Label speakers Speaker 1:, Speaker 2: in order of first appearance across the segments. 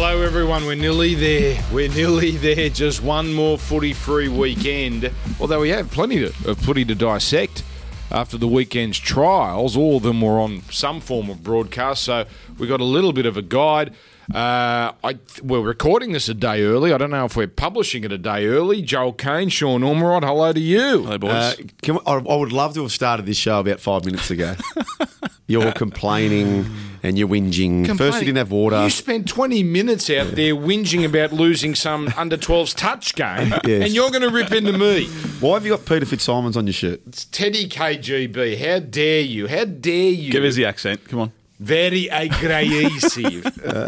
Speaker 1: Hello, everyone. We're nearly there. We're nearly there. Just one more footy-free weekend. Although we have plenty of footy to dissect after the weekend's trials. All of them were on some form of broadcast, so we got a little bit of a guide. We're recording this a day early. I don't know if we're publishing it a day early. Joel Kane, Sean Ormerod, hello to you.
Speaker 2: Hello, boys.
Speaker 3: I would love to have started this show about 5 minutes ago. You're complaining and you're whinging. First, you didn't have water.
Speaker 1: You spent 20 minutes out there whinging about losing some under-12s touch game,
Speaker 3: Yes.
Speaker 1: and you're going to rip into me.
Speaker 3: Why have you got Peter Fitzsimons on your shirt?
Speaker 1: It's Teddy KGB. How dare you? How dare you?
Speaker 2: Give us the accent. Come on.
Speaker 1: Very aggressive.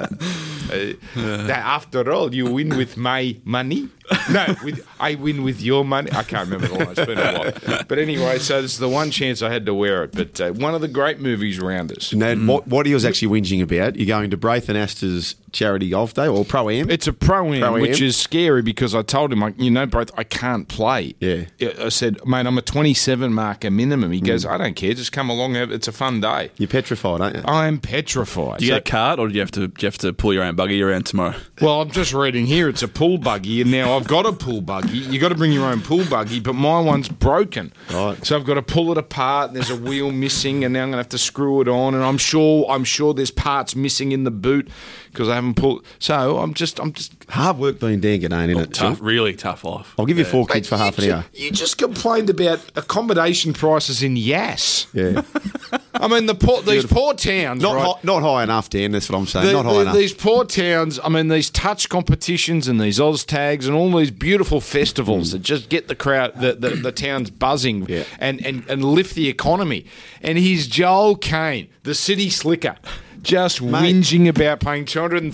Speaker 1: After all, you win with my money. No, I win with your money. I can't remember the line. It's been a while. But anyway, so this is the one chance I had to wear it. But one of the great movies around us.
Speaker 3: Ned, what he was actually whinging about, you're going to Braith and Astor's charity golf day or Pro-Am?
Speaker 1: It's a Pro-Am, which is scary because I told him, both I can't play.
Speaker 3: Yeah.
Speaker 1: I said, mate, I'm a 27 marker minimum. He goes, I don't care. Just come along. It's a fun day.
Speaker 3: You're petrified, aren't you?
Speaker 1: I'm petrified.
Speaker 2: Do you get a cart or do you have to pull your own buggy around tomorrow?
Speaker 1: Well, I'm just reading here. It's a pull buggy, and now I've got a pull buggy. You got to bring your own pull buggy, but my one's broken.
Speaker 3: Right.
Speaker 1: So I've got to pull it apart, and there's a wheel missing, and now I'm going to have to screw it on, and I'm sure there's parts missing in the boot because I haven't pulled. So I'm just
Speaker 3: Hard work being Dan Giddane, isn't it?
Speaker 2: Tough, really tough life.
Speaker 3: I'll give you 4 kids for half an hour.
Speaker 1: You just complained about accommodation prices in Yass.
Speaker 3: Yeah.
Speaker 1: I mean, these poor towns, right?
Speaker 3: Not high enough, Dan, that's what I'm saying. Not high enough.
Speaker 1: These poor towns, I mean, these touch competitions and these Oz tags and all these beautiful festivals that just get the crowd, the towns buzzing and lift the economy. And here's Joel Kane, the city slicker, just whinging about paying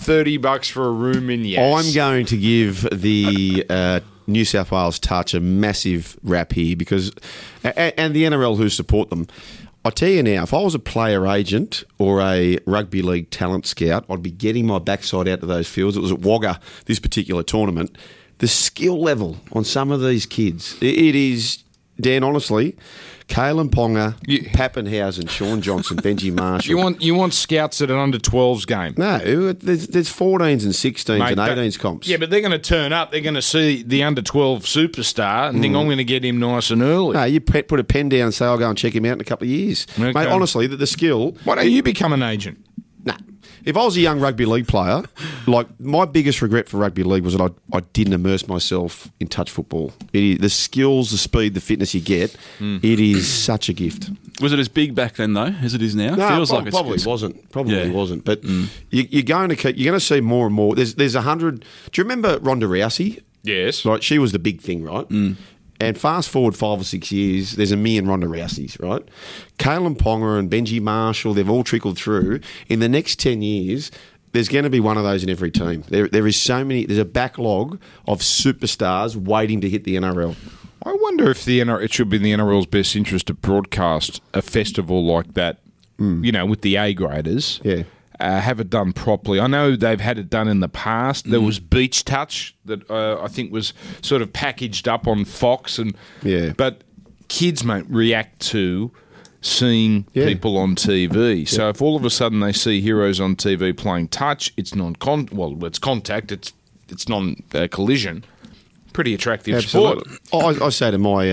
Speaker 1: $230 for a room in Yass.
Speaker 3: I'm going to give the New South Wales Touch a massive rap here because, and the NRL who support them. I tell you now, if I was a player agent or a rugby league talent scout, I'd be getting my backside out to those fields. It was at Wagga, this particular tournament. The skill level on some of these kids, it is, Dan, honestly, Kalen Ponga, Pappenhausen, Sean Johnson, Benji Marshall.
Speaker 1: You want scouts at an under-12s game?
Speaker 3: No, there's 14s and 16s and 18s comps.
Speaker 1: Yeah, but they're going to turn up. They're going to see the under-12 superstar and think, I'm going to get him nice and early.
Speaker 3: No, you put a pen down and say, I'll go and check him out in a couple of years.
Speaker 1: Okay.
Speaker 3: Mate, honestly, the skill...
Speaker 1: Why don't you become an agent?
Speaker 3: Nah. If I was a young rugby league player, like my biggest regret for rugby league was that I didn't immerse myself in touch football. The skills, the speed, the fitness you get, it is such a gift.
Speaker 2: Was it as big back then though as it is now?
Speaker 3: No,
Speaker 2: Feels like
Speaker 3: probably wasn't. Probably wasn't. But you're going to see more and more. There's 100. Do you remember Ronda Rousey?
Speaker 1: Yes.
Speaker 3: Right, she was the big thing, right? And fast forward 5 or 6 years, there's a million Ronda Rouseys, right? Kalen Ponga and Benji Marshall, they've all trickled through. In the next 10 years, there's going to be one of those in every team. There is so many. There's a backlog of superstars waiting to hit the NRL.
Speaker 1: I wonder if it should be in the NRL's best interest to broadcast a festival like that, with the A graders.
Speaker 3: Yeah.
Speaker 1: Have it done properly. I know they've had it done in the past. There was Beach Touch that I think was sort of packaged up on Fox, but kids react to seeing people on TV. Yeah. So if all of a sudden they see heroes on TV playing touch, it's it's contact. It's non-collision. Pretty attractive sport.
Speaker 3: I said to my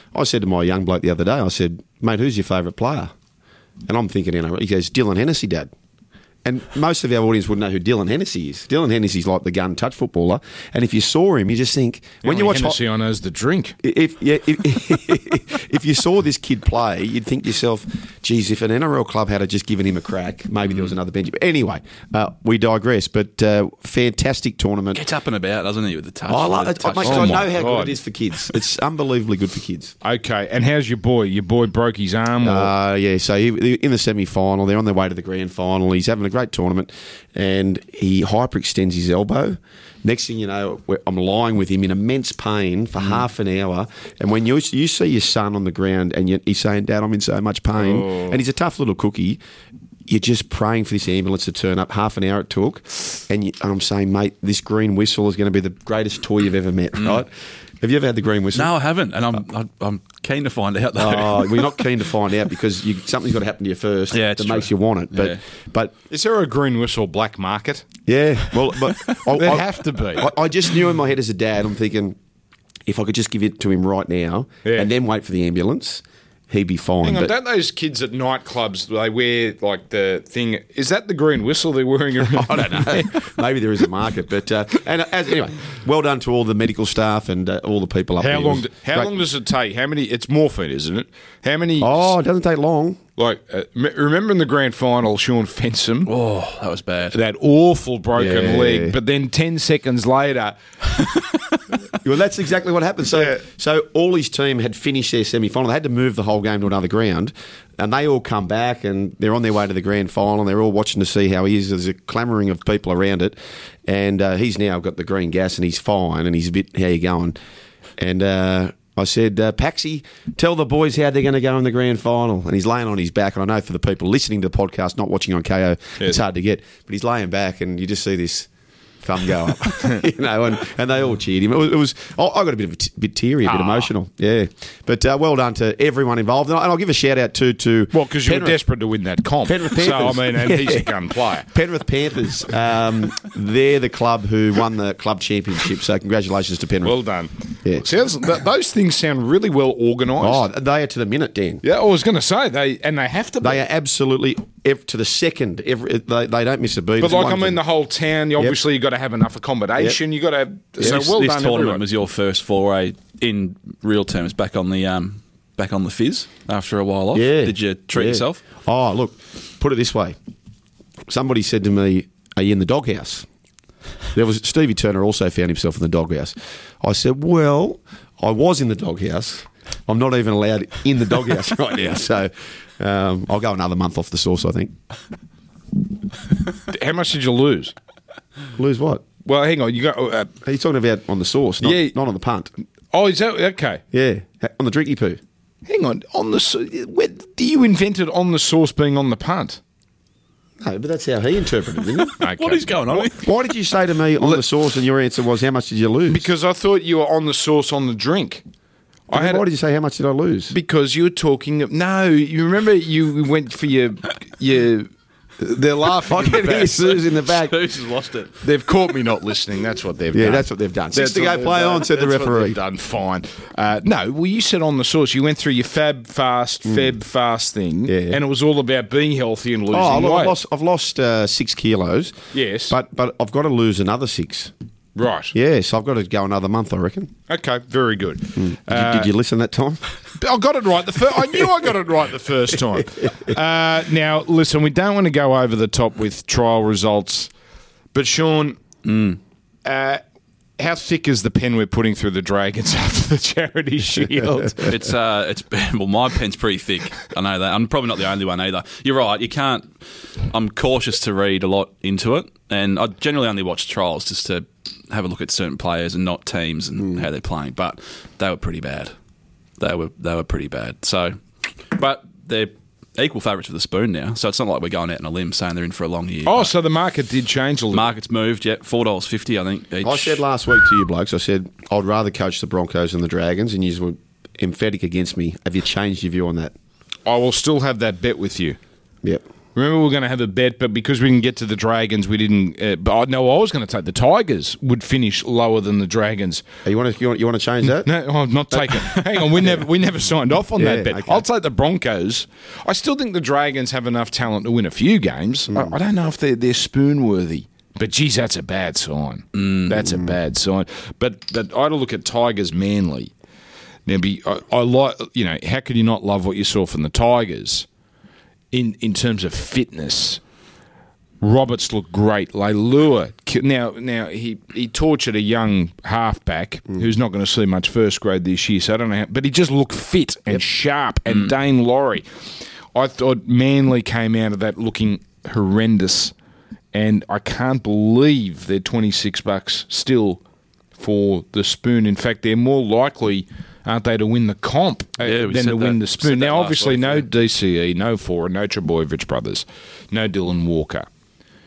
Speaker 3: young bloke the other day, I said, mate, who's your favourite player? And I'm thinking, he goes, Dylan Hennessy, Dad. And most of our audience wouldn't know who Dylan Hennessy is. Dylan Hennessy's like the gun touch footballer. And if you saw him, you just think...
Speaker 1: when you watch Hennessy, I know is the drink.
Speaker 3: If you saw this kid play, you'd think to yourself, geez, if an NRL club had just given him a crack, maybe there was another Benji. But anyway, we digress. But fantastic tournament.
Speaker 2: Gets up and about, doesn't he, with the touch?
Speaker 3: I love it.
Speaker 2: Touch.
Speaker 3: I know how good it is for kids. It's unbelievably good for kids.
Speaker 1: Okay, and how's your boy? Your boy broke his arm?
Speaker 3: So in the semi-final, they're on their way to the grand final. He's having a great tournament, and he hyperextends his elbow. Next thing you know, I'm lying with him in immense pain for half an hour. And when you see your son on the ground and he's saying, Dad, I'm in so much pain, and he's a tough little cookie, you're just praying for this ambulance to turn up. Half an hour it took. And I'm saying, mate, this green whistle is going to be the greatest toy you've ever met, right? Have you ever had the green whistle?
Speaker 2: No, I haven't, and I'm keen to find out though.
Speaker 3: Oh, we're not keen to find out because something's got to happen to you first that makes you want it. But
Speaker 1: is there a green whistle black market?
Speaker 3: Yeah, well, but
Speaker 1: there have to be.
Speaker 3: I just knew in my head as a dad, I'm thinking, if I could just give it to him right now and then wait for the ambulance, he'd be fine.
Speaker 1: Hang on, don't those kids at nightclubs, they wear like the thing, is that the green whistle they're wearing around?
Speaker 3: I don't know. Maybe there is a market. But anyway, well done to all the medical staff and all the people up there.
Speaker 1: How long does it take? How many? It's morphine, isn't it? How many?
Speaker 3: Oh, it doesn't take long.
Speaker 1: Like, remember in the grand final, Sean Fensom?
Speaker 2: Oh, that was bad.
Speaker 1: That awful broken leg. But then 10 seconds later...
Speaker 3: Well, that's exactly what happened. So all his team had finished their semi-final. They had to move the whole game to another ground. And they all come back and they're on their way to the grand final. And they're all watching to see how he is. There's a clamouring of people around it. And he's now got the green gas and he's fine. And he's a bit, how you going? And... I said, Paxi, tell the boys how they're going to go in the grand final. And he's laying on his back. And I know for the people listening to the podcast, not watching on KO, it's hard to get. But he's laying back and you just see this thumb go up. And they all cheered him. It was I got a bit teary, a bit emotional. Yeah. But well done to everyone involved. And I'll give a shout out to
Speaker 1: well, because you were desperate to win that comp.
Speaker 3: Penrith Panthers.
Speaker 1: So, I mean, and he's a gun player.
Speaker 3: Penrith Panthers. They're the club who won the club championship. So congratulations to Penrith.
Speaker 1: Well done.
Speaker 3: Yeah.
Speaker 1: Those things sound really well organised.
Speaker 3: Oh, they are to the minute, Dan.
Speaker 1: Yeah, I was going to say, they have to be.
Speaker 3: They are absolutely to the second. They don't miss a beat.
Speaker 1: But the whole town, obviously you've got to have enough accommodation. You've got to have... So
Speaker 2: this
Speaker 1: done,
Speaker 2: tournament
Speaker 1: everyone.
Speaker 2: was your first foray in real terms back on the fizz after a while off.
Speaker 3: Yeah.
Speaker 2: Did you treat yourself?
Speaker 3: Oh, look, put it this way. Somebody said to me, are you in the doghouse? Stevie Turner also found himself in the doghouse. I said, well, I was in the doghouse. I'm not even allowed in the doghouse right now. So I'll go another month off the sauce, I think.
Speaker 1: How much did you lose?
Speaker 3: Lose what?
Speaker 1: Well, hang on. You got.
Speaker 3: Are you talking about on the sauce, not on the punt?
Speaker 1: Oh, is that okay?
Speaker 3: Yeah, on the drinky poo.
Speaker 1: Hang on. Where do you invent it on the sauce being on the punt?
Speaker 3: No, but that's how he interpreted it, didn't it?
Speaker 1: Okay.
Speaker 2: What is going on?
Speaker 3: Why did you say to me on the sauce and your answer was how much did you lose?
Speaker 1: Because I thought you were on the sauce on the drink.
Speaker 3: Why did you say how much did I lose?
Speaker 1: Because you were talking... No, you remember you went for your they're laughing.
Speaker 3: I can hear Suze in the back.
Speaker 2: Suze has lost it.
Speaker 1: They've caught me not listening. That's what they've done.
Speaker 3: Yeah, that's what they've done. 6 to go, play on, said the referee.
Speaker 1: They've done fine. No, well, you said on the sauce, you went through your fab fast thing, and it was all about being healthy and losing weight.
Speaker 3: I've lost 6 kilos.
Speaker 1: Yes.
Speaker 3: But I've got to lose another 6.
Speaker 1: Right.
Speaker 3: Yeah, so I've got to go another month, I reckon.
Speaker 1: Okay, very good.
Speaker 3: Did you listen that time?
Speaker 1: I got it right. I knew I got it right the first time. Now, listen, we don't want to go over the top with trial results, but Sean, how thick is the pen we're putting through the Dragons after the Charity Shield?
Speaker 2: It's well, my pen's pretty thick. I know that. I'm probably not the only one either. You're right. You can't. I'm cautious to read a lot into it, and I generally only watch trials just to have a look at certain players and not teams and how they're playing. But they were pretty bad. They were pretty bad. So, but they're equal favourites for the spoon now, so it's not like we're going out on a limb saying they're in for a long year.
Speaker 1: Oh, so the market did change a little.
Speaker 2: Market's moved, $4.50, I think. Each.
Speaker 3: I said last week to you blokes, I said I'd rather coach the Broncos than the Dragons, and you were emphatic against me. Have you changed your view on that?
Speaker 1: I will still have that bet with you.
Speaker 3: Yep.
Speaker 1: Remember, we were going to have a bet, but because we didn't get to the Dragons, we didn't. But I was going to take the Tigers would finish lower than the Dragons.
Speaker 3: You want to change that?
Speaker 1: No, I'm not taking. Hang on, we never signed off on that bet. Okay. I'll take the Broncos. I still think the Dragons have enough talent to win a few games. I don't know if they're spoon worthy. But geez, that's a bad sign. That's a bad sign. But I had to look at Tigers Manly. Now, I like, how could you not love what you saw from the Tigers? In terms of fitness, Roberts looked great. Leilua, now he tortured a young halfback who's not going to see much first grade this year, so I don't know how, but he just looked fit and sharp. And Dane Laurie, I thought Manly came out of that looking horrendous, and I can't believe they're $26 still for the spoon. In fact, they're more likely, aren't they, to win the comp than to win the spoon? Now, obviously, no DCE, no Fora, no Trebojevic brothers, no Dylan Walker.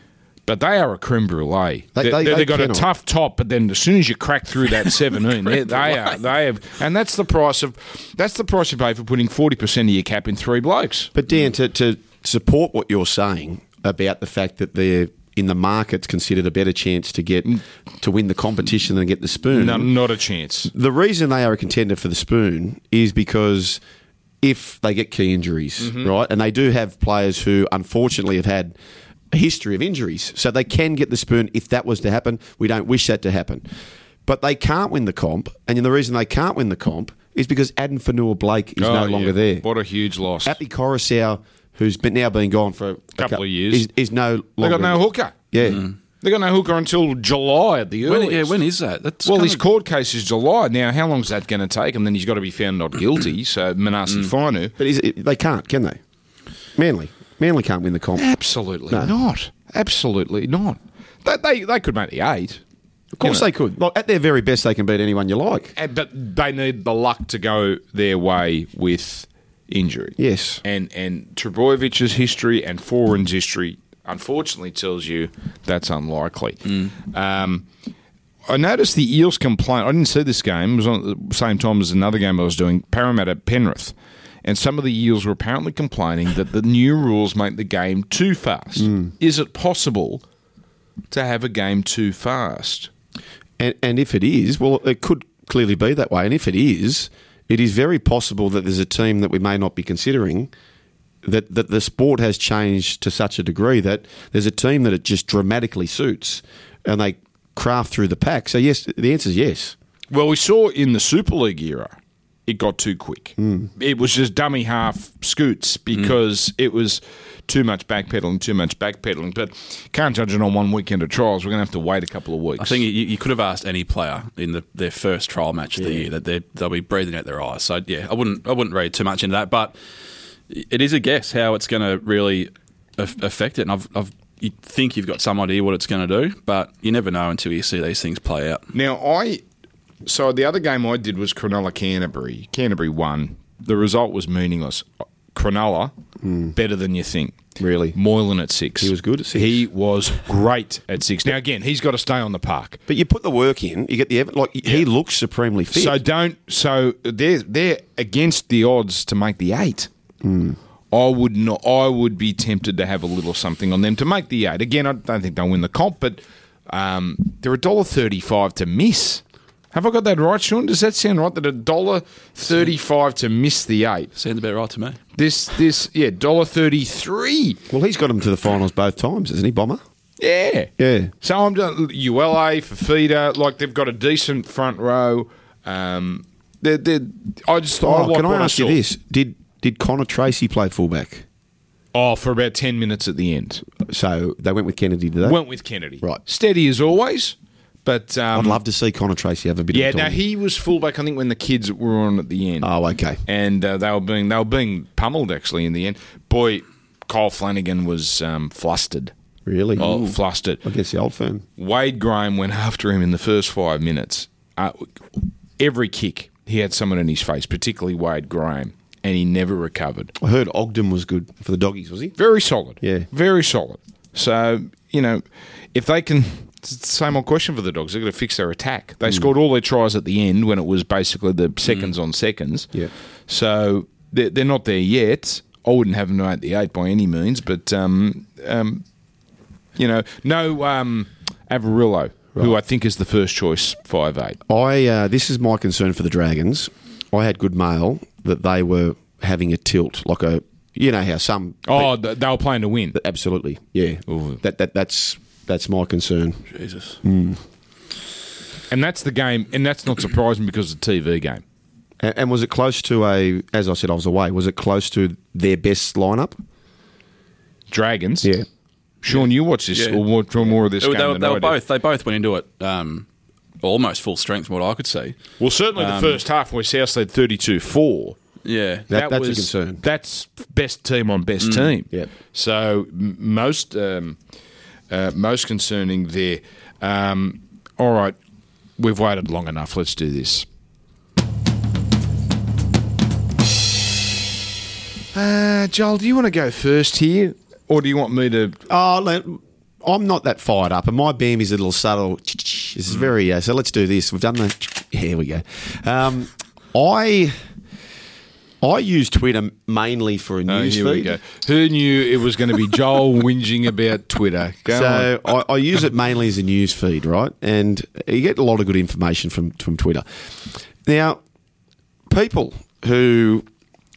Speaker 1: But they are a creme brulee.
Speaker 3: They
Speaker 1: They've got
Speaker 3: cannot.
Speaker 1: a tough top, but then as soon as you crack through that 17, they have, and that's the price you pay for putting 40% of your cap in three blokes.
Speaker 3: But Dan, to support what you're saying about the fact that they're in the market's considered a better chance to win the competition than get the spoon.
Speaker 1: No, not a chance.
Speaker 3: The reason they are a contender for the spoon is because if they get key injuries, right, and they do have players who unfortunately have had a history of injuries, so they can get the spoon if that was to happen. We don't wish that to happen. But they can't win the comp, and the reason they can't win the comp is because Adam Fanua-Blake is no longer there.
Speaker 1: What a huge loss.
Speaker 3: Appy Coruscant, who's now been gone for a
Speaker 1: couple of years,
Speaker 3: is no longer.
Speaker 1: They got no hooker.
Speaker 3: Yeah.
Speaker 1: They got no hooker until July at the earliest.
Speaker 2: When is that? That's
Speaker 1: his court case is July. Now, how long is that going to take? And then he's got to be found not guilty, so Manasi Fainu.
Speaker 3: But they can't, can they? Manly can't win the comp.
Speaker 1: Absolutely not. Absolutely not. They could make the 8.
Speaker 3: Of course they could. Like, at their very best, they can beat anyone you like.
Speaker 1: But they need the luck to go their way with injury.
Speaker 3: Yes.
Speaker 1: And Trbojević's history and Foran's history, unfortunately, tells you that's unlikely. I noticed the Eels complaint. I didn't see this game. It was on at the same time as another game I was doing, Parramatta Penrith. And some of the Eels were apparently complaining that the new rules make the game too fast. Is it possible to have a game too fast?
Speaker 3: And if it is, well, it could clearly be that way. And if it is very possible that there's a team that we may not be considering that the sport has changed to such a degree that there's a team that it just dramatically suits and they craft through the pack. So, yes, the answer is yes.
Speaker 1: Well, we saw in the Super League era, it got too quick. It was just dummy half scoots because it was too much backpedaling. But can't judge it on one weekend of trials. We're going to have to wait a couple of weeks.
Speaker 2: I think you could have asked any player in their first trial match of the year that they'll be breathing out their eyes. So, yeah, I wouldn't read too much into that. But it is a guess how it's going to really affect it. And you think you've got some idea what it's going to do, but you never know until you see these things play out.
Speaker 1: Now, So the other game I did was Cronulla-Canterbury. Canterbury won. The result was meaningless. Cronulla, better than you think.
Speaker 3: Really?
Speaker 1: Moylan at 6.
Speaker 3: He was good at 6.
Speaker 1: He was great at 6. Now, again, he's got to stay on the park.
Speaker 3: But you put the work in, you get the evidence. He looks supremely fit.
Speaker 1: So they're against the odds to make the 8. I would be tempted to have a little something on them to make the 8. Again, I don't think they'll win the comp, but they're $1.35 to miss. Have I got that right, Sean? Does that sound right? That $1.35 to miss the 8.
Speaker 2: Sounds about right to me.
Speaker 1: This $1.33.
Speaker 3: Well, he's got him to the finals both times, hasn't he, Bomber?
Speaker 1: Yeah.
Speaker 3: Yeah.
Speaker 1: So I'm ULA, Fafita, like they've got a decent front row.
Speaker 3: Can I ask you this? Did Connor Tracy play fullback?
Speaker 1: Oh, for about 10 minutes at the end.
Speaker 3: So they went with Kennedy, did they?
Speaker 1: Went with Kennedy.
Speaker 3: Right.
Speaker 1: Steady as always. But
Speaker 3: I'd love to see Connor Tracy have a bit of time.
Speaker 1: Yeah, no, he was fullback, I think, when the kids were on at the end.
Speaker 3: Oh, okay.
Speaker 1: And they were being pummeled, actually, in the end. Boy, Kyle Flanagan was flustered.
Speaker 3: Really?
Speaker 1: Oh, flustered.
Speaker 3: I guess the old firm.
Speaker 1: Wade Graham went after him in the first 5 minutes. Every kick, he had someone in his face, particularly Wade Graham, and he never recovered.
Speaker 3: I heard Ogden was good for the Doggies, was he?
Speaker 1: Very solid.
Speaker 3: Yeah.
Speaker 1: Very solid. So, if they can... It's the same old question for the Dogs. They've got to fix their attack. They scored all their tries at the end when it was basically the seconds on seconds.
Speaker 3: Yeah.
Speaker 1: So they're not there yet. I wouldn't have them to 8 by any means, but no Averillo, who I think is the first choice 5'8".
Speaker 3: This is my concern for the Dragons. I had good mail that they were having a tilt, like a how some.
Speaker 1: Oh, they were playing to win.
Speaker 3: Absolutely, yeah.
Speaker 1: Ooh.
Speaker 3: That's my concern.
Speaker 2: Jesus.
Speaker 1: And that's the game, and that's not surprising because it's a TV game.
Speaker 3: And was it close to as I said, I was away, was it close to their best lineup?
Speaker 1: Dragons?
Speaker 3: Yeah.
Speaker 1: Sean, you watched this, or watched more of this game than I did.
Speaker 2: They both went into it almost full strength from what I could see.
Speaker 1: Well, certainly the first half where South led 32-4.
Speaker 2: Yeah.
Speaker 3: That's a concern.
Speaker 1: That's best team on best team.
Speaker 3: Yep.
Speaker 1: So most concerning there. All right, we've waited long enough. Let's do this. Joel, do you want to go first here, or do you want me to?
Speaker 3: I'm not that fired up, and my Bambi's a little subtle. This is very. So let's do this. We've done the. Here we go. I use Twitter mainly for a news
Speaker 1: here
Speaker 3: feed.
Speaker 1: we go. Who knew it was going to be Joel whinging about Twitter? Go on.
Speaker 3: I use it mainly as a news feed, right? And you get a lot of good information from Twitter. Now, people who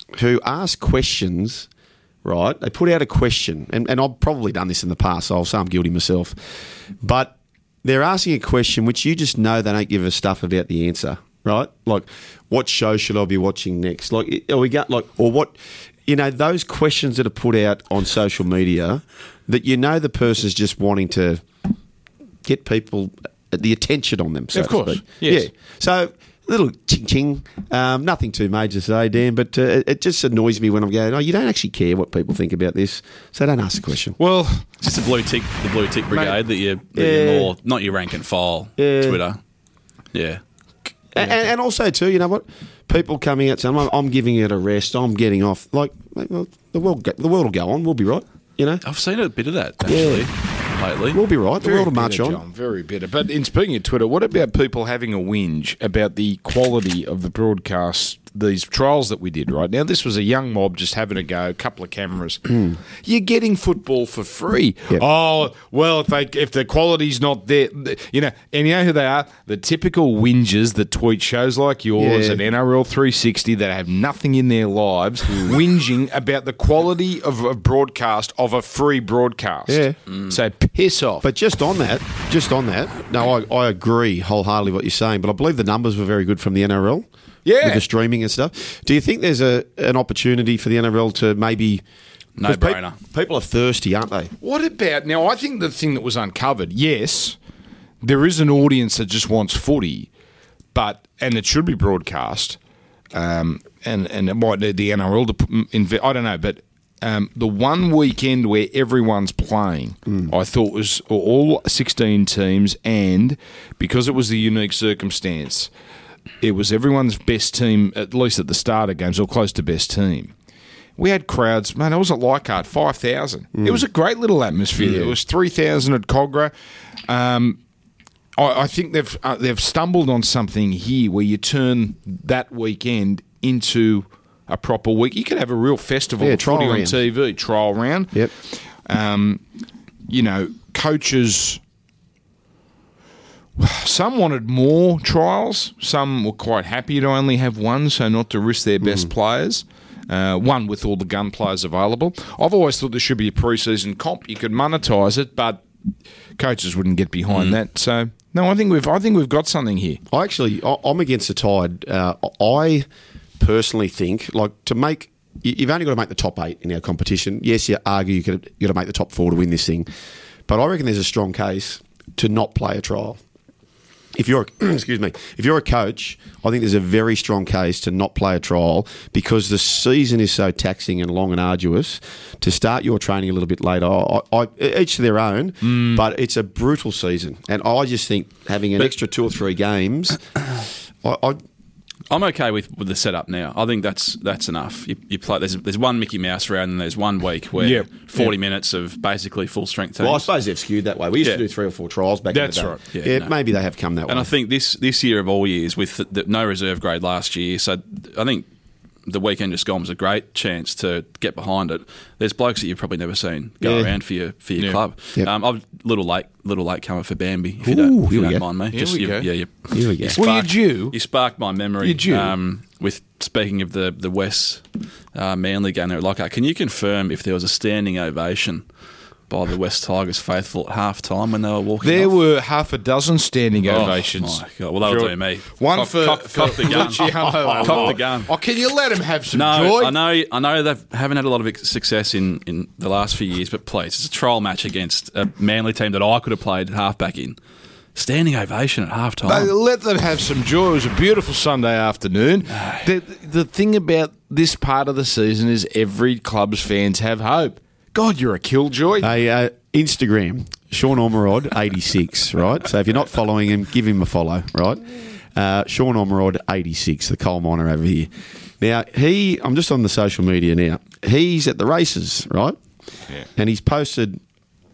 Speaker 3: ask questions, right? They put out a question, and I've probably done this in the past, so I'll say I'm guilty myself. But they're asking a question which you just know they don't give a stuff about the answer. Right, like what show should I be watching next? Like, or what, those questions that are put out on social media that the person's just wanting to get people the attention on them. So
Speaker 1: of course,
Speaker 3: to speak.
Speaker 1: yes.
Speaker 3: Yeah. So a little ching, nothing too major today, Dan, but it just annoys me when I'm going, you don't actually care what people think about this, so don't ask the question.
Speaker 1: Well,
Speaker 2: it's just the blue tick brigade that you're more, not your rank and file Twitter. Yeah.
Speaker 3: And also, too, you know what? People coming out saying, I'm giving it a rest, I'm getting off. Like, well, the world will go on, we'll be right,
Speaker 2: I've seen a bit of that, actually, lately.
Speaker 3: We'll be right, the world will march on.
Speaker 1: John, very bitter. But in speaking of Twitter, what about people having a whinge about the quality of the broadcast, these trials that we did right now? This was a young mob just having a go, a couple of cameras. You're getting football for free. Yep. Oh, well, if the quality's not there, and you know who they are? The typical whingers that tweet shows like yours and NRL 360 that have nothing in their lives, whinging about the quality of a broadcast, of a free broadcast.
Speaker 3: Yeah.
Speaker 1: So piss off.
Speaker 3: But just on that, no, I agree wholeheartedly what you're saying, but I believe the numbers were very good from the NRL.
Speaker 1: Yeah.
Speaker 3: With the streaming and stuff. Do you think there's an opportunity for the NRL to maybe...
Speaker 2: No-brainer.
Speaker 3: People are thirsty, aren't they?
Speaker 1: What about... Now, I think the thing that was uncovered, yes, there is an audience that just wants footy, and it should be broadcast, and it might need the NRL to... I don't know, but the one weekend where everyone's playing, I thought was all 16 teams, and because it was the unique circumstance... It was everyone's best team, at least at the start of games, or close to best team. We had crowds, man, it was at Leichhardt, 5,000. It was a great little atmosphere. Yeah. It was 3,000 at Cogra. I think they've stumbled on something here where you turn that weekend into a proper week. You could have a real festival of footy on TV, trial round.
Speaker 3: Yep.
Speaker 1: Coaches... Some wanted more trials. Some were quite happy to only have one, so not to risk their best players. One with all the gun players available. I've always thought there should be a pre-season comp. You could monetise it, but coaches wouldn't get behind that. So no, I think we've got something here.
Speaker 3: I'm against the tide. I personally think you've only got to make the top 8 in our competition. Yes, you argue you got to make the top 4 to win this thing, but I reckon there's a strong case to not play a trial. If you're a coach, I think there's a very strong case to not play a trial because the season is so taxing and long and arduous. To start your training a little bit later, each to their own, but it's a brutal season, and I just think having an extra 2 or 3 games,
Speaker 2: I'm okay with the setup now. I think that's enough. You play. There's one Mickey Mouse round, and there's 1 week where 40 minutes of basically full strength teams.
Speaker 3: Well, I suppose they've skewed that way. We used to do 3 or 4 trials back in the day.
Speaker 1: That's right.
Speaker 3: Maybe they have come that way.
Speaker 2: And I think this year of all years, with no reserve grade last year, so I think the weekend just gone was a great chance to get behind it. There's blokes that you've probably never seen go around for your club. Yep. I'm a little late comer for Bambi, if you don't mind me.
Speaker 1: Here we go.
Speaker 3: Here we go.
Speaker 1: Well, you
Speaker 2: sparked my memory. With speaking of the West Manly game there at Lockhart, can you confirm if there was a standing ovation by the West Tigers faithful at half-time when they were walking
Speaker 1: There
Speaker 2: off?
Speaker 1: were half a dozen standing ovations.
Speaker 2: My God. Well, that'll do me.
Speaker 1: One
Speaker 2: cock the gun. Cock the gun.
Speaker 1: Oh, can you let him have some
Speaker 2: joy?
Speaker 1: joy?
Speaker 2: I know they haven't had a lot of success in the last few years, but please, it's a trial match against a Manly team that I could have played halfback in. Standing ovation at half-time.
Speaker 1: Let them have some joy. It was a beautiful Sunday afternoon. The thing about this part of the season is every club's fans have hope. God, you're a killjoy.
Speaker 3: Hey, Instagram, Sean Ormerod, 86, right? So if you're not following him, give him a follow, right? Sean Ormerod, 86, the coal miner over here. Now, I'm just on the social media now. He's at the races, right?
Speaker 1: Yeah.
Speaker 3: And he's posted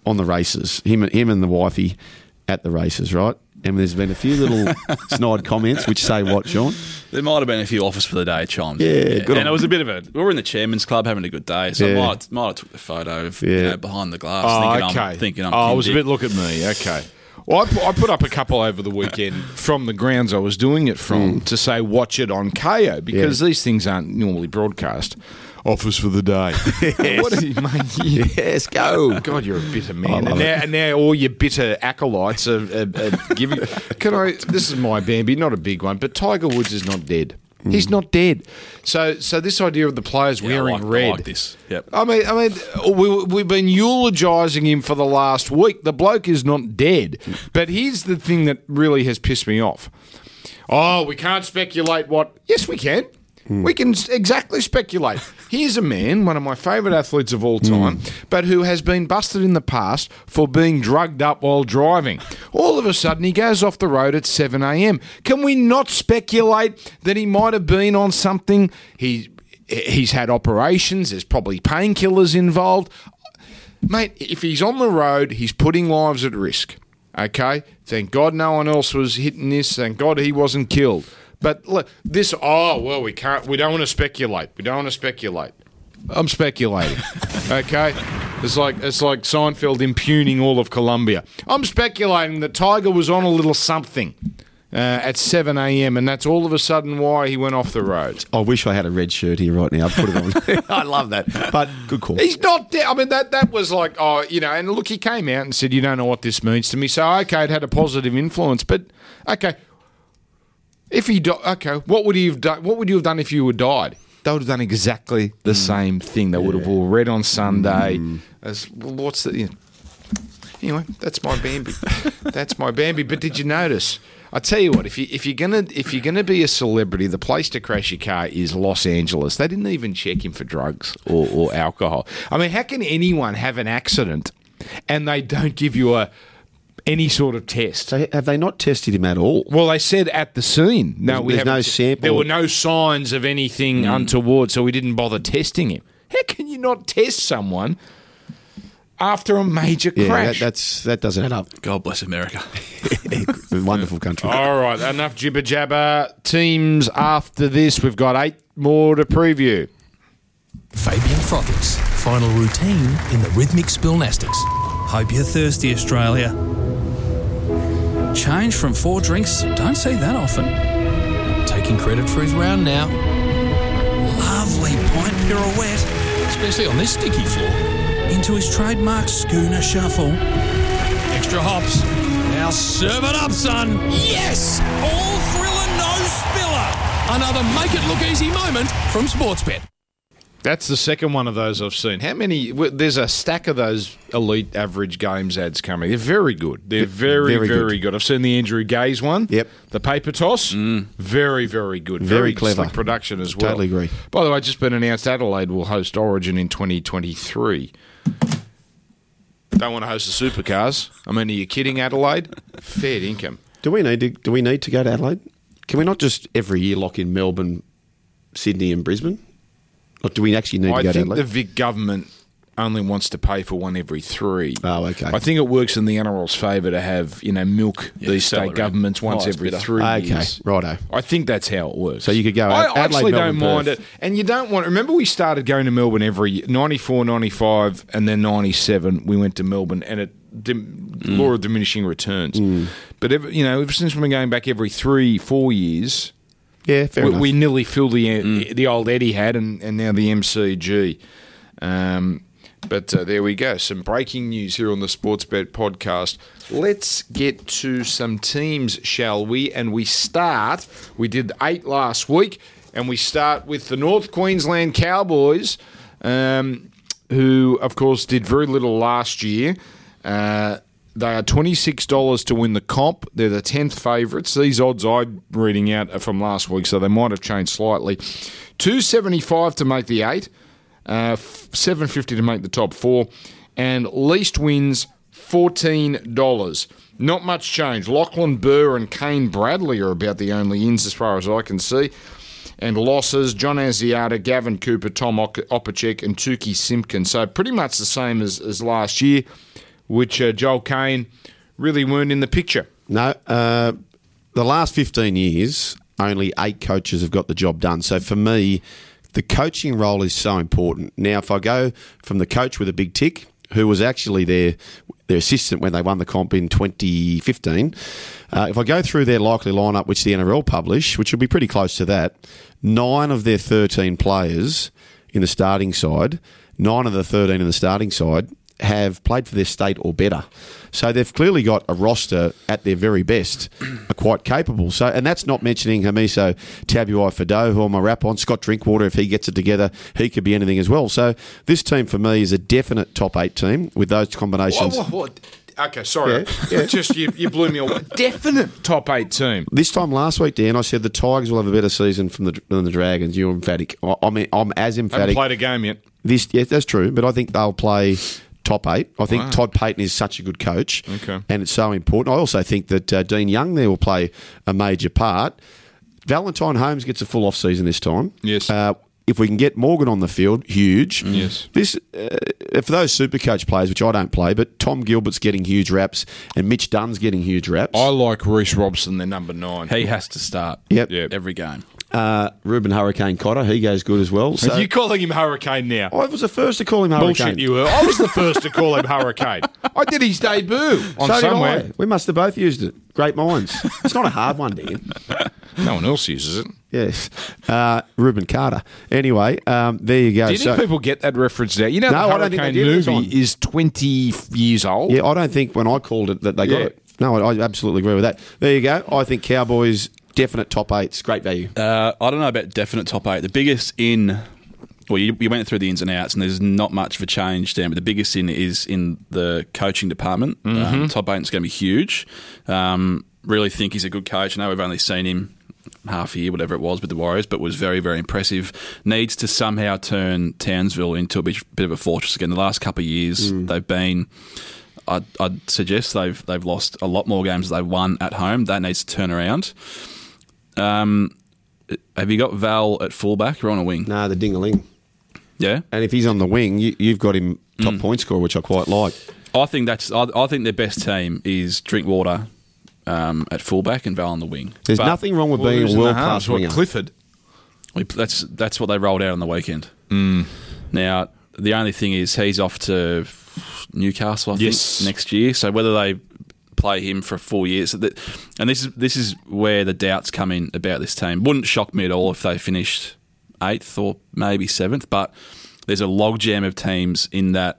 Speaker 3: on the races. Him and the wifey at the races, right? And there's been a few little snide comments which say what, Sean?
Speaker 2: There might have been a few offers for the day chimes.
Speaker 3: Yeah, good.
Speaker 2: And it was a bit of we were in the chairman's club having a good day, so I might have took the photo of behind the glass, thinking I'm
Speaker 1: it was a bit, look at me, okay. Well, I put up a couple over the weekend from the grounds I was doing it from to say watch it on KO because these things aren't normally broadcast. Offers for the day.
Speaker 3: Yes.
Speaker 1: What are you, mate?
Speaker 3: Yes, go.
Speaker 1: God, you're a bitter man. And now all your bitter acolytes are giving... This is my Bambi, not a big one, but Tiger Woods is not dead. He's not dead. So this idea of the players wearing red...
Speaker 2: I like this. Yep.
Speaker 1: I mean, we've been eulogising him for the last week. The bloke is not dead. But here's the thing that really has pissed me off. Oh, we can't speculate what... Yes, we can. We can exactly speculate. Here's a man, one of my favourite athletes of all time, but who has been busted in the past for being drugged up while driving. All of a sudden, he goes off the road at 7 a.m. Can we not speculate that he might have been on something? He's had operations. There's probably painkillers involved. Mate, if he's on the road, he's putting lives at risk. Okay? Thank God no one else was hitting this. Thank God he wasn't killed. But look, we can't. We don't want to speculate. I'm speculating. Okay? It's like Seinfeld impugning all of Colombia. I'm speculating that Tiger was on a little something at 7 a.m. and that's all of a sudden why he went off the road.
Speaker 3: I wish I had a red shirt here right now. I'd put it on. I love that. But good call.
Speaker 1: He's not dead. I mean, that was like, and look, he came out and said, you don't know what this means to me. So, okay, it had a positive influence. But, okay, if he what would he have done? What would you have done if you had died? They would have done exactly the same thing. They would have all read on Sunday. Anyway, that's my Bambi. That's my Bambi. But did you notice? I tell you what, if you're gonna be a celebrity, the place to crash your car is Los Angeles. They didn't even check him for drugs or alcohol. I mean, how can anyone have an accident and they don't give you any sort of test?
Speaker 3: So have they not tested him at all?
Speaker 1: Well, they said at the scene. No,
Speaker 3: there's no sample.
Speaker 1: There were no signs of anything untoward, so we didn't bother testing him. How can you not test someone after a major crash?
Speaker 3: That doesn't add up.
Speaker 2: God bless America.
Speaker 3: Wonderful country.
Speaker 1: All right, enough jibber jabber. Teams after this, we've got 8 more to preview.
Speaker 4: Fabian Frothies, final routine in the Rhythmic Spillnastics. Hope you're thirsty, Australia. Change from 4 drinks, don't see that often. Taking credit for his round now. Lovely pint pirouette, especially on this sticky floor. Into his trademark schooner shuffle. Extra hops. Now serve it up, son. Yes! All thriller, no spiller. Another make it look easy moment from Sportsbet.
Speaker 1: That's the second one of those I've seen. How many? There's a stack of those elite average games ads coming. They're very good. They're very good. I've seen the Andrew Gaze one.
Speaker 3: Yep.
Speaker 1: The paper toss. Very, very good.
Speaker 3: Very clever.
Speaker 1: Slick production as well.
Speaker 3: Totally agree.
Speaker 1: By the way, just been announced Adelaide will host Origin in 2023. Don't want to host the supercars. I mean, are you kidding, Adelaide? Fair income.
Speaker 3: Do we need to go to Adelaide? Can we not just every year lock in Melbourne, Sydney and Brisbane? Or do we actually need to go to Adelaide?
Speaker 1: I think the Vic government only wants to pay for one every 3.
Speaker 3: Oh, okay.
Speaker 1: I think it works in the NRL's favour to have, milk these state governments once every 3 years.
Speaker 3: Okay, righto.
Speaker 1: I think that's how it works.
Speaker 3: So you could go
Speaker 1: I actually don't mind
Speaker 3: Perth.
Speaker 1: it. And you don't want... Remember we started going to Melbourne every 94, 95 and then 97 we went to Melbourne and law of diminishing returns. But, ever since we've been going back every 3-4 years...
Speaker 3: Yeah, fair enough.
Speaker 1: We nearly filled the old Etihad and now the MCG. But there we go. Some breaking news here on the Sportsbet podcast. Let's get to some teams, shall we? And we did 8 last week, and we start with the North Queensland Cowboys, who, of course, did very little last year. They are $26 to win the comp. They're the 10th favourites. These odds I'm reading out are from last week, so they might have changed slightly. $2.75 to make the 8, $7.50 to make the top 4, and least wins $14. Not much change. Lachlan Burr and Kane Bradley are about the only ins as far as I can see. And losses, John Asiata, Gavin Cooper, Tom Opacek, and Tuki Simpkin. So pretty much the same as last year. which Joel Kane really weren't in the picture.
Speaker 3: No, the last 15 years, only 8 coaches have got the job done. So for me, the coaching role is so important. Now, if I go from the coach with a big tick, who was actually their assistant when they won the comp in 2015, if I go through their likely lineup, which the NRL publish, which will be pretty close to that, 9 of their 13 players in the starting side, 9 of the 13 in the starting side have played for their state or better. So they've clearly got a roster at their very best, are quite capable. So, and that's not mentioning Hamiso Tabuai-Fidow, who I'm a wrap on. Scott Drinkwater, if he gets it together, he could be anything as well. So this team for me is a definite top 8 team with those combinations.
Speaker 1: What? Okay, sorry.
Speaker 3: Yeah.
Speaker 1: Just you blew me away. Definite top 8 team.
Speaker 3: This time last week, Dan, I said the Tigers will have a better season than the Dragons. You're emphatic. I mean, I'm as emphatic.
Speaker 1: Haven't played a game yet.
Speaker 3: Yeah, that's true, but I think they'll play top 8. I think Todd Payton is such a good coach, and it's so important. I also think that Dean Young there will play a major part. Valentine Holmes gets a full off-season this time.
Speaker 1: Yes.
Speaker 3: If we can get Morgan on the field, huge.
Speaker 1: Yes.
Speaker 3: This for those Supercoach players, which I don't play, but Tom Gilbert's getting huge raps and Mitch Dunn's getting huge raps.
Speaker 1: I like Reece Robson, their number 9.
Speaker 2: He has to start every game.
Speaker 3: Ruben Hurricane Cotter, he goes good as well. So
Speaker 1: Are you calling him Hurricane now?
Speaker 3: I was the first to call him Hurricane.
Speaker 1: Bullshit, you were. I was the first to call him Hurricane. I did his debut on
Speaker 3: So
Speaker 1: somewhere.
Speaker 3: did I. We must have both used it. Great minds. It's not a hard one, Dan.
Speaker 1: No one else uses it.
Speaker 3: Yes. Ruben Carter. Anyway, there you go.
Speaker 1: Do you think people get that reference now? You know,
Speaker 3: No,
Speaker 1: the
Speaker 3: I don't think they
Speaker 1: Hurricane
Speaker 3: did at the
Speaker 1: movie
Speaker 3: time.
Speaker 1: is 20 years old.
Speaker 3: Yeah, I don't think when I called it that they got
Speaker 1: Yeah.
Speaker 3: it. No, I absolutely agree with that. There you go. I think Cowboys, definite top 8. Great value.
Speaker 2: I don't know about definite top 8. The biggest in... Well, you went through the ins and outs, and there's not much of a change there, but the biggest is in the coaching department. Todd Payton's going to be huge. Really think he's a good coach. I know we've only seen him half a year, whatever it was, with the Warriors, but was very, very impressive. Needs to somehow turn Townsville into a bit of a fortress again. The last couple of years, they've been... I'd suggest they've lost a lot more games than they've won at home. That needs to turn around. Have you got Val at fullback or on a wing?
Speaker 3: No, the ding-a-ling.
Speaker 2: Yeah?
Speaker 3: And if he's on the wing, you've got him top point scorer, which I quite like.
Speaker 2: I think their best team is Drinkwater at fullback and Val on the wing.
Speaker 3: There's nothing wrong with being
Speaker 1: who's
Speaker 3: a
Speaker 1: in the
Speaker 3: world-class
Speaker 1: halves? What,
Speaker 3: winger.
Speaker 1: Clifford?
Speaker 2: That's what they rolled out on the weekend. Now, the only thing is he's off to Newcastle, I think, next year. So whether they play him for a full year, and this is where the doubts come in about this team. Wouldn't shock me at all if they finished 8th or maybe 7th, but there's a logjam of teams in that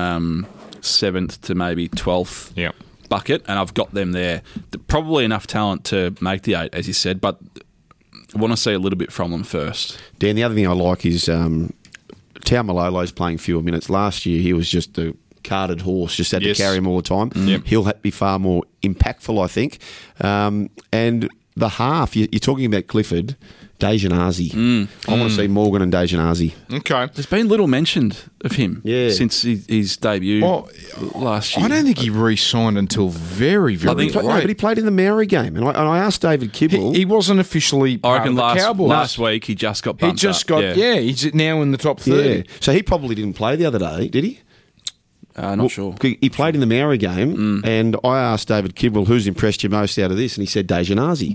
Speaker 2: 7th to maybe 12th bucket, and I've got them there. Probably enough talent to make the 8, as you said, but I want to see a little bit from them first.
Speaker 3: Dan, the other thing I like is Tau Malolo's playing fewer minutes. Last year, he was just a carted horse, just had to carry him all the time. He'll be far more impactful, I think. And the half, you're talking about Clifford, Dejanasi. I want to see Morgan and Dejanasi.
Speaker 1: Okay.
Speaker 2: There's been little mentioned of him since his debut last year.
Speaker 1: I don't think he re-signed until very, very late.
Speaker 3: No, but he played in the Maori game. And I asked David Kibble.
Speaker 1: He wasn't officially part of the Cowboys.
Speaker 2: Last week he just got bumped up.
Speaker 1: He's now in the top 30.
Speaker 3: Yeah. So he probably didn't play the other day, did he?
Speaker 2: Not sure.
Speaker 3: He played in the Maori game, and I asked David Kibble, who's impressed you most out of this, and he said Dejanasi.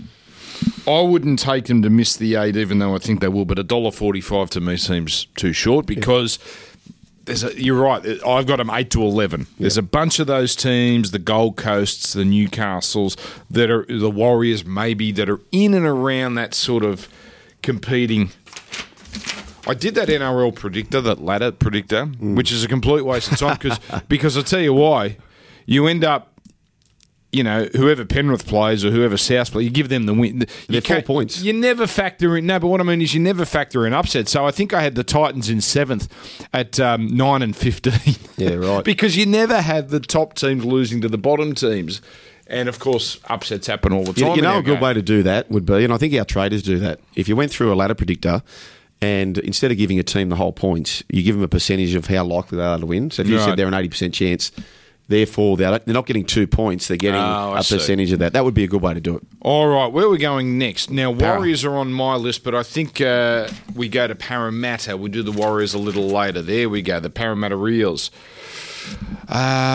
Speaker 1: I wouldn't take them to miss the 8, even though I think they will, but $1.45 to me seems too short because you're right, I've got them 8 to 11. There's a bunch of those teams, the Gold Coasts, the Newcastles, that are the Warriors maybe, that are in and around that sort of competing. I did that NRL predictor, that ladder predictor, which is a complete waste of time because I'll tell you why. You end up, whoever Penrith plays or whoever South plays, you give them the win.
Speaker 3: They're 4 points.
Speaker 1: You never factor in. No, but what I mean is you never factor in upset. So I think I had the Titans in 7th at 9 and 15.
Speaker 3: Yeah, right.
Speaker 1: Because you never have the top teams losing to the bottom teams. And, of course, upsets happen all the time.
Speaker 3: You know a good way to do that would be, and I think our traders do that, if you went through a ladder predictor and instead of giving a team the whole points, you give them a percentage of how likely they are to win. So if you said they're an 80% chance, therefore they're not getting 2 points, they're getting a percentage of that. That would be a good way to do it.
Speaker 1: All right, where are we going next? Now, Warriors are on my list, but I think we go to Parramatta. We do the Warriors a little later. There we go, the Parramatta Reels.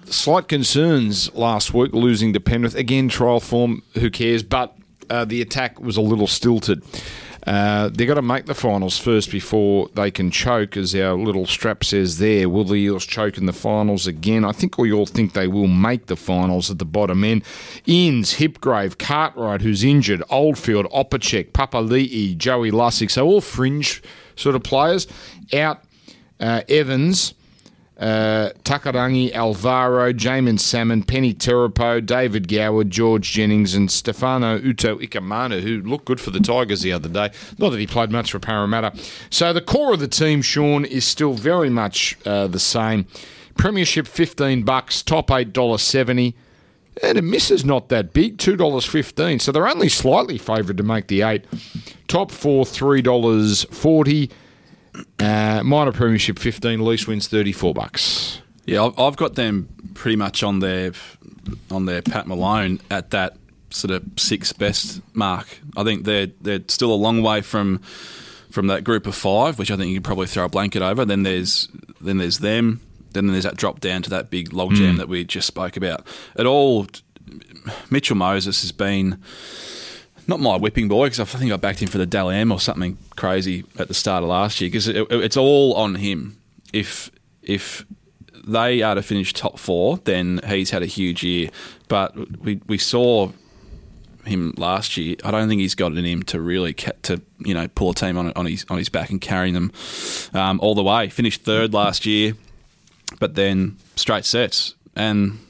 Speaker 1: Slight concerns last week, losing to Penrith. Again, trial form, who cares? But the attack was a little stilted. They've got to make the finals first before they can choke, as our little strap says there. Will the Eels choke in the finals again? I think we all think they will make the finals at the bottom end. Inns, Hipgrave, Cartwright, who's injured, Oldfield, Opacek, Papali'i, Joey Lussick, so all fringe sort of players. Out, Evans, Takarangi, Alvaro, Jamin Salmon, Penny Terapo, David Gower, George Jennings and Stefano Uto Ikamanu, who looked good for the Tigers the other day. Not that he played much for Parramatta. So the core of the team, Sean, is still very much the same. Premiership $15, top $8.70. And a miss is not that big, $2.15. So they're only slightly favoured to make the 8. Top 4, $3.40. Minor premiership 15, least wins $34.
Speaker 2: Yeah, I've got them pretty much on their Pat Malone at that sort of 6th best mark. I think they're still a long way from that group of 5, which I think you could probably throw a blanket over. Then there's them. Then there's that drop down to that big logjam that we just spoke about. Mitchell Moses has been not my whipping boy, because I think I backed him for the Dally M or something crazy at the start of last year, because it's all on him. If they are to finish top 4, then he's had a huge year. But we saw him last year. I don't think he's got it in him to really pull a team on his back and carry them all the way. Finished 3rd last year, but then straight sets. And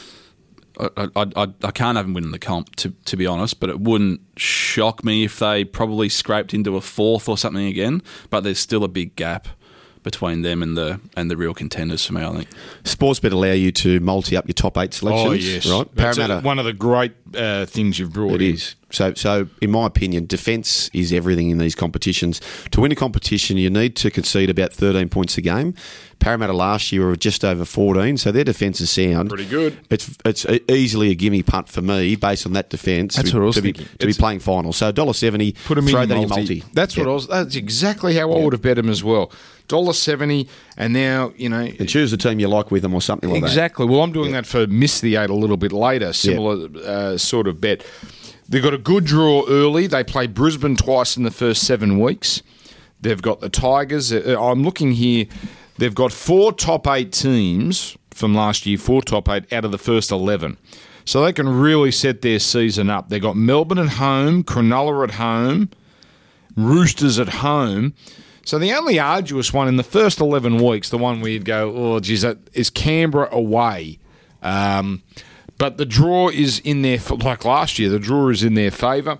Speaker 2: I can't have them winning the comp, to be honest, but it wouldn't shock me if they probably scraped into a 4th or something again. But there's still a big gap between them and the real contenders for me, I think.
Speaker 3: Sportsbet allow you to multi up your top 8 selections.
Speaker 1: Oh, yes.
Speaker 3: Right?
Speaker 1: Parramatta, one of the great things you've brought in.
Speaker 3: It is. So, in my opinion, defence is everything in these competitions. To win a competition, you need to concede about 13 points a game. Parramatta last year were just over 14, so their defence is sound.
Speaker 1: Pretty good.
Speaker 3: It's easily a gimme punt for me based on that defence.
Speaker 1: That's what I was thinking.
Speaker 3: To be playing finals. So $1.70,
Speaker 1: put them
Speaker 3: throw
Speaker 1: in
Speaker 3: that in
Speaker 1: multi.
Speaker 3: multi.
Speaker 1: That's exactly how I would have bet them as well. $1.70, and now,
Speaker 3: And choose the team you like with them or something like that.
Speaker 1: Exactly. Well, I'm doing that for miss the 8 a little bit later, similar sort of bet. They've got a good draw early. They play Brisbane twice in the first 7 weeks. They've got the Tigers. I'm looking here. They've got 4 top 8 teams from last year, 4 top 8 out of the first 11. So they can really set their season up. They've got Melbourne at home, Cronulla at home, Roosters at home. So the only arduous one in the first 11 weeks, the one where you'd go, oh, geez, that is Canberra away. But the draw is in their, like last year, the draw is in their favour.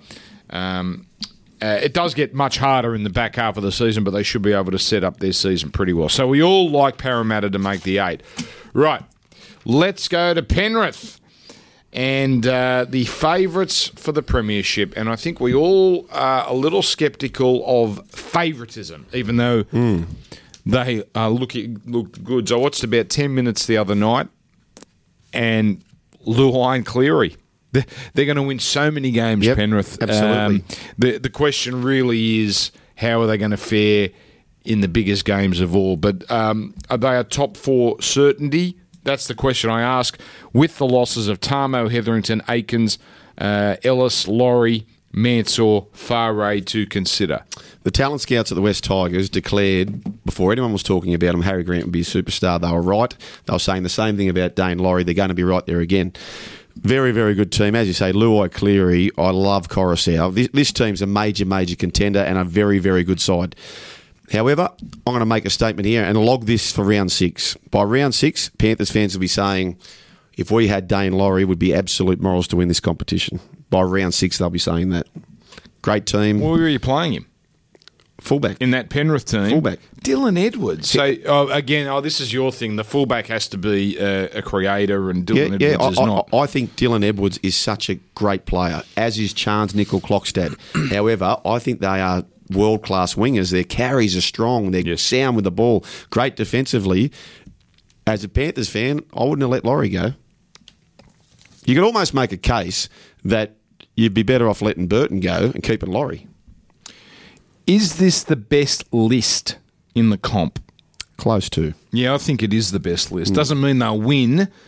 Speaker 1: It does get much harder in the back half of the season, but they should be able to set up their season pretty well. So we all like Parramatta to make the 8. Right, let's go to Penrith and the favourites for the premiership. And I think we all are a little sceptical of favouritism, even though they looked good. So I watched about 10 minutes the other night, and Luai Cleary. They're going to win so many games, Penrith.
Speaker 3: Absolutely.
Speaker 1: The question really is, how are they going to fare in the biggest games of all? But are they a top 4 certainty? That's the question I ask. With the losses of Tamo, Hetherington, Aikens, Ellis, Laurie, Mansour, Farray to consider.
Speaker 3: The talent scouts at the West Tigers declared, before anyone was talking about him, Harry Grant would be a superstar. They were right. They were saying the same thing about Dane Laurie. They're going to be right there again. Very, very good team. As you say, Luai Cleary, I love Coruscant. This team's a major, major contender and a very, very good side. However, I'm going to make a statement here and log this for round 6. By round 6, Panthers fans will be saying, if we had Dane Laurie, it would be absolute morals to win this competition. By round 6, they'll be saying that. Great team.
Speaker 1: Where were you playing him?
Speaker 3: Fullback.
Speaker 1: In that Penrith team?
Speaker 3: Fullback.
Speaker 1: Dylan Edwards. So, again, this is your thing. The fullback has to be a creator, and Dylan Edwards is not.
Speaker 3: I think Dylan Edwards is such a great player, as is Chance Nickel-Klokstad. However, I think they are world-class wingers. Their carries are strong. They're sound with the ball. Great defensively. As a Panthers fan, I wouldn't have let Laurie go. You could almost make a case that you'd be better off letting Burton go and keeping Laurie.
Speaker 1: Is this the best list in the comp?
Speaker 3: Close to.
Speaker 1: Yeah, I think it is the best list. Doesn't mean they'll win,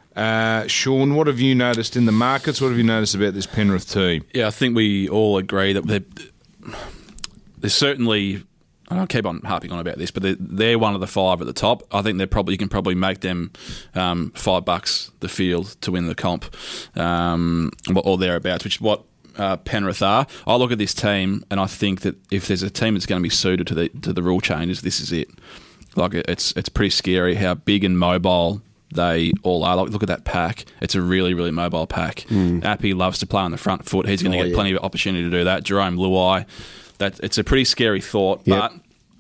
Speaker 1: Sean, what have you noticed in the markets? What have you noticed about this Penrith team?
Speaker 2: Yeah, I think we all agree that they're certainly. I'll keep on harping on about this, but they're one of the 5 at the top. I think you can probably make them $5 the field to win the comp, or thereabouts, which is what Penrith are. I look at this team and I think that if there's a team that's going to be suited to the rule changes, this is it. Like it's pretty scary how big and mobile they all are. Like, look at that pack. It's a really, really mobile pack. Appy loves to play on the front foot. He's going to get plenty of opportunity to do that. Jerome Luai. It's a pretty scary thought, but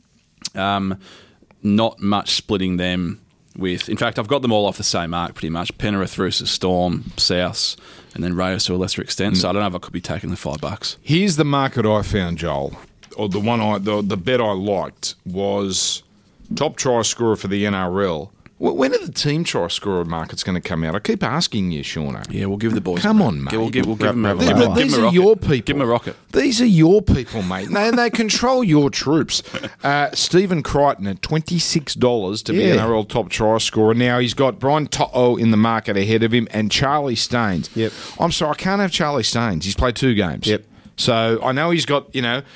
Speaker 2: not much splitting them with. In fact, I've got them all off the same mark pretty much. Penrith, Roosters, Storm, Souths, and then Raiders to a lesser extent. So I don't know if I could be taking the $5.
Speaker 1: Here's the market I found, Joel, or the bet I liked was top try scorer for the NRL. When are the team try scorer markets going to come out? I keep asking you, Shauna.
Speaker 2: Yeah, we'll give the boys.
Speaker 1: Come on, mate.
Speaker 2: We'll give them a
Speaker 1: These are your people.
Speaker 2: Give them a rocket.
Speaker 1: These are your people, mate. They control your troops. Stephen Crichton at $26 to be NRL top try scorer. Now he's got Brian To'o in the market ahead of him and Charlie Staines.
Speaker 3: Yep.
Speaker 1: I'm sorry, I can't have Charlie Staines. He's played 2 games.
Speaker 3: Yep. So
Speaker 1: I know he's got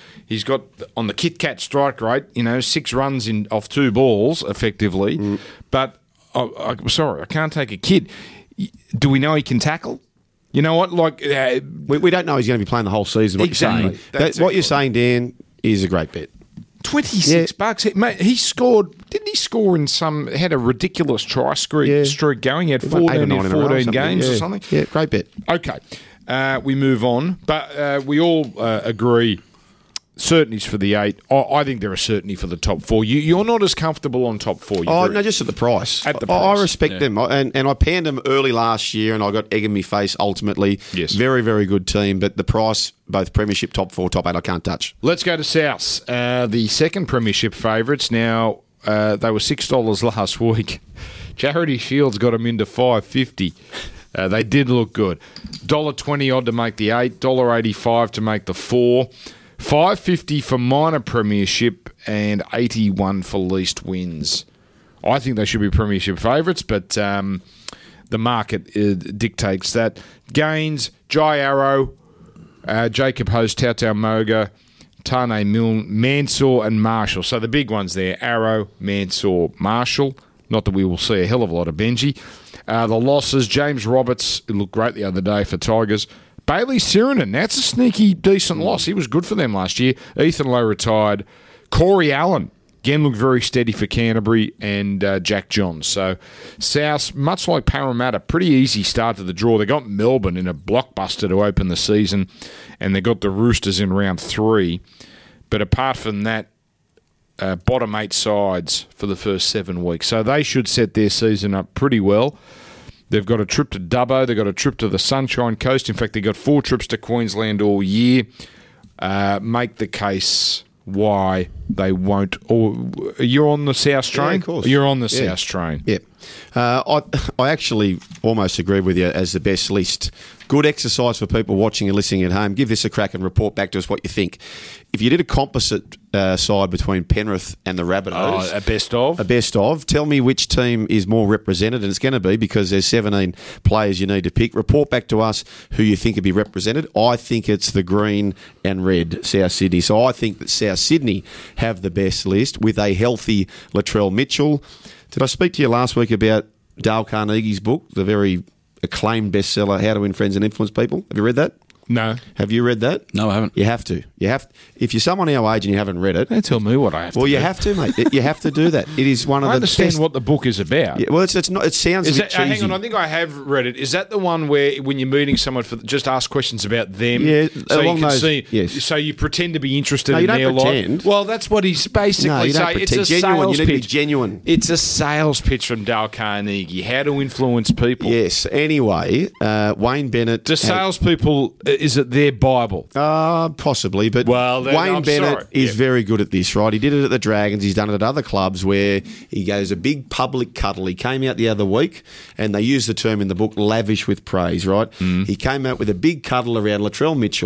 Speaker 1: on the Kit Kat strike rate, 6 runs off 2 balls effectively. But I'm sorry, I can't take a kid. Do we know he can tackle? You know what?
Speaker 3: We don't know he's going to be playing the whole season. What
Speaker 1: Exactly.
Speaker 3: What you're saying, Dan, is a great bet.
Speaker 1: $26, mate. He scored. Didn't he score in some? Had a ridiculous try streak going. He had 14 games or something.
Speaker 3: Yeah, great bet.
Speaker 1: Okay, we move on, but we all agree. Certainties for the 8. I think there are certainty for the top 4. You're not as comfortable on top 4.
Speaker 3: No, just at the price. I respect them, and I panned them early last year, and I got egg in my face ultimately.
Speaker 1: Yes.
Speaker 3: Very, very good team, but the price, both Premiership, top 4, top 8, I can't touch.
Speaker 1: Let's go to Souths. The second Premiership favourites. Now, they were $6 last week. Charity Shields got them into $5.50. They did look good. $1.20 odd to make the 8, $1.85 to make the 4. $5.50 for minor premiership and $81 for least wins. I think they should be premiership favourites, but the market dictates that. Gains, Jai Arrow, Jacob Host, Tautau Moga, Tane Milne, Mansour and Marshall. So the big ones there, Arrow, Mansour, Marshall. Not that we will see a hell of a lot of Benji. The losses, James Roberts, who looked great the other day for Tigers. Bailey Sirenen, that's a sneaky, decent loss. He was good for them last year. Ethan Lowe retired. Corey Allen, again, looked very steady for Canterbury, and Jack Johns. So, South, much like Parramatta, pretty easy start to the draw. They got Melbourne in a blockbuster to open the season, and they got the Roosters in round 3. But apart from that, bottom 8 sides for the first 7 weeks. So they should set their season up pretty well. They've got a trip to Dubbo. They've got a trip to the Sunshine Coast. In fact, they've got 4 trips to Queensland all year. Make the case why they won't. Or you're on the South train?
Speaker 3: Yeah, of course.
Speaker 1: You're on the South train.
Speaker 3: Yeah. I actually almost agree with you as the best list. Good exercise for people watching and listening at home. Give this a crack and report back to us what you think. If you did a composite side between Penrith and the Rabbitohs,
Speaker 1: a best of,
Speaker 3: tell me which team is more represented, and it's going to be because there's 17 players you need to pick. Report back to us who you think would be represented. I think it's the green and red South Sydney. So I think that South Sydney have the best list with a healthy Latrell Mitchell. Did I speak to you last week about Dale Carnegie's book, the very acclaimed bestseller, How to Win Friends and Influence People? Have you read that?
Speaker 1: No.
Speaker 3: Have you read that?
Speaker 2: No, I haven't.
Speaker 3: You have to. If you're someone our age and you haven't read it,
Speaker 1: don't tell me what I have to do.
Speaker 3: Well, you have to, mate. You have to do that. It is one of
Speaker 1: I
Speaker 3: the
Speaker 1: understand
Speaker 3: best.
Speaker 1: what the book is about.
Speaker 3: Yeah, well, it's not. It sounds a bit cheesy.
Speaker 1: Hang on, I think I have read it. Is that the one where when you're meeting someone for just ask questions about them?
Speaker 3: Yeah,
Speaker 1: so
Speaker 3: along
Speaker 1: you can
Speaker 3: those.
Speaker 1: see.
Speaker 3: Yes.
Speaker 1: So you pretend to be interested
Speaker 3: No,
Speaker 1: in
Speaker 3: you don't
Speaker 1: their
Speaker 3: pretend.
Speaker 1: life. Well, that's what he's basically
Speaker 3: No, you don't
Speaker 1: saying. It's
Speaker 3: pretend.
Speaker 1: a
Speaker 3: Genuine.
Speaker 1: sales
Speaker 3: You need to be
Speaker 1: pitch.
Speaker 3: genuine.
Speaker 1: It's a sales pitch from Dale Carnegie. How to influence people.
Speaker 3: Yes. Anyway, Wayne Bennett.
Speaker 1: Do salespeople, is it their Bible?
Speaker 3: Possibly, but Wayne Bennett is very good at this, right? He did it at the Dragons. He's done it at other clubs where he goes a big public cuddle. He came out the other week, and they use the term in the book, lavish with praise, right? He came out with a big cuddle around Latrell Mitchell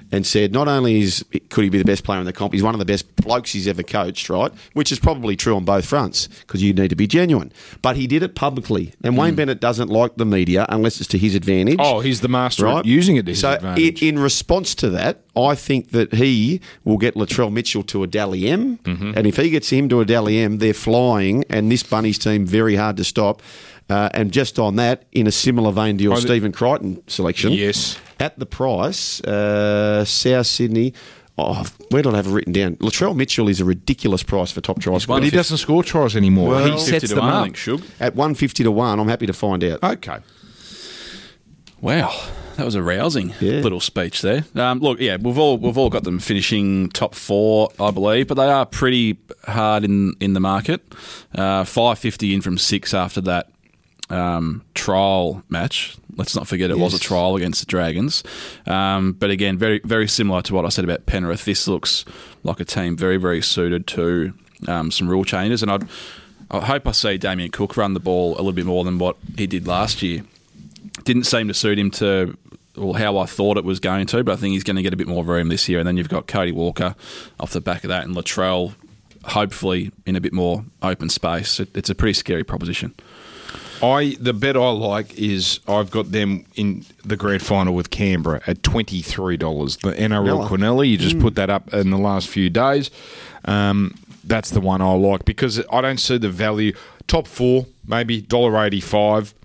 Speaker 3: and said not only could he be the best player in the comp, he's one of the best blokes he's ever coached, right? Which is probably true on both fronts because you need to be genuine. But he did it publicly, and Wayne Bennett doesn't like the media unless it's to his advantage.
Speaker 1: Oh, he's the master at using it to his advantage.
Speaker 3: In response to that, I think that he will get Latrell Mitchell to a Dally M, and if he gets him to a Dally M, they're flying, and this Bunnies team very hard to stop. And just on that, in a similar vein to your Stephen Crichton selection,
Speaker 1: yes,
Speaker 3: at the price, South Sydney. Oh, where did I have it written down? Latrell Mitchell is a ridiculous price for top try scorer.
Speaker 1: But he doesn't score tries anymore.
Speaker 3: Well,
Speaker 1: he sets them up.
Speaker 3: At 150 to 1, I'm happy to find out.
Speaker 1: Okay.
Speaker 2: Wow, that was a rousing little speech there. Look, yeah, we've all got them finishing top 4, I believe, but they are pretty hard in the market. 550 in from 6 after that trial match. Let's not forget it was a trial against the Dragons. But again, very, very similar to what I said about Penrith. This looks like a team very, very suited to some rule changes. And I hope I see Damien Cook run the ball a little bit more than what he did last year. Didn't seem to suit him to how I thought it was going to, but I think he's going to get a bit more room this year. And then you've got Cody Walker off the back of that and Latrell hopefully in a bit more open space. It's a pretty scary proposition.
Speaker 1: The bet I like is I've got them in the grand final with Canberra at $23. The NRL Quinella, you just put that up in the last few days. That's the one I like because I don't see the value. Top 4, maybe $1.85.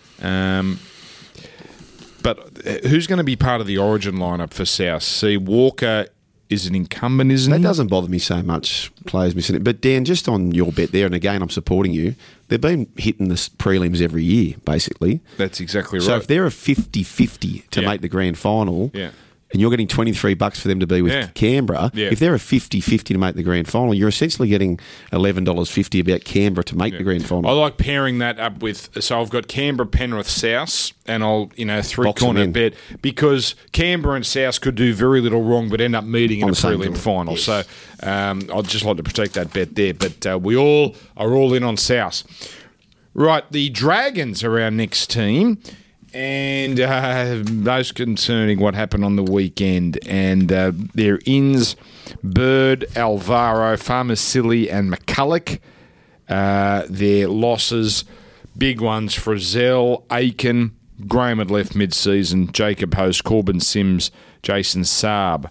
Speaker 1: But who's going to be part of the Origin lineup for South? See, Walker is an incumbent, isn't he?
Speaker 3: That doesn't bother me so much, players missing it. But Dan, just on your bet there, and again, I'm supporting you, they've been hitting the prelims every year, basically.
Speaker 1: That's exactly right.
Speaker 3: So if they're a 50-50 to make the grand final, and you're getting $23 for them to be with Canberra, if they're a 50-50 to make the grand final, you're essentially getting $11.50 about Canberra to make the grand final.
Speaker 1: I like pairing that up with, so I've got Canberra, Penrith, South, and I'll, three-corner bet, because Canberra and South could do very little wrong but end up meeting in a prelim final. Yes. So I'd just like to protect that bet there. But we all are all in on South. Right, the Dragons are our next team. And most concerning what happened on the weekend. And their ins, Bird, Alvaro, Farmasili and McCulloch. Their losses, big ones, Frizzell, Aiken, Graham had left mid-season, Jacob Host, Corbin Sims, Jason Saab.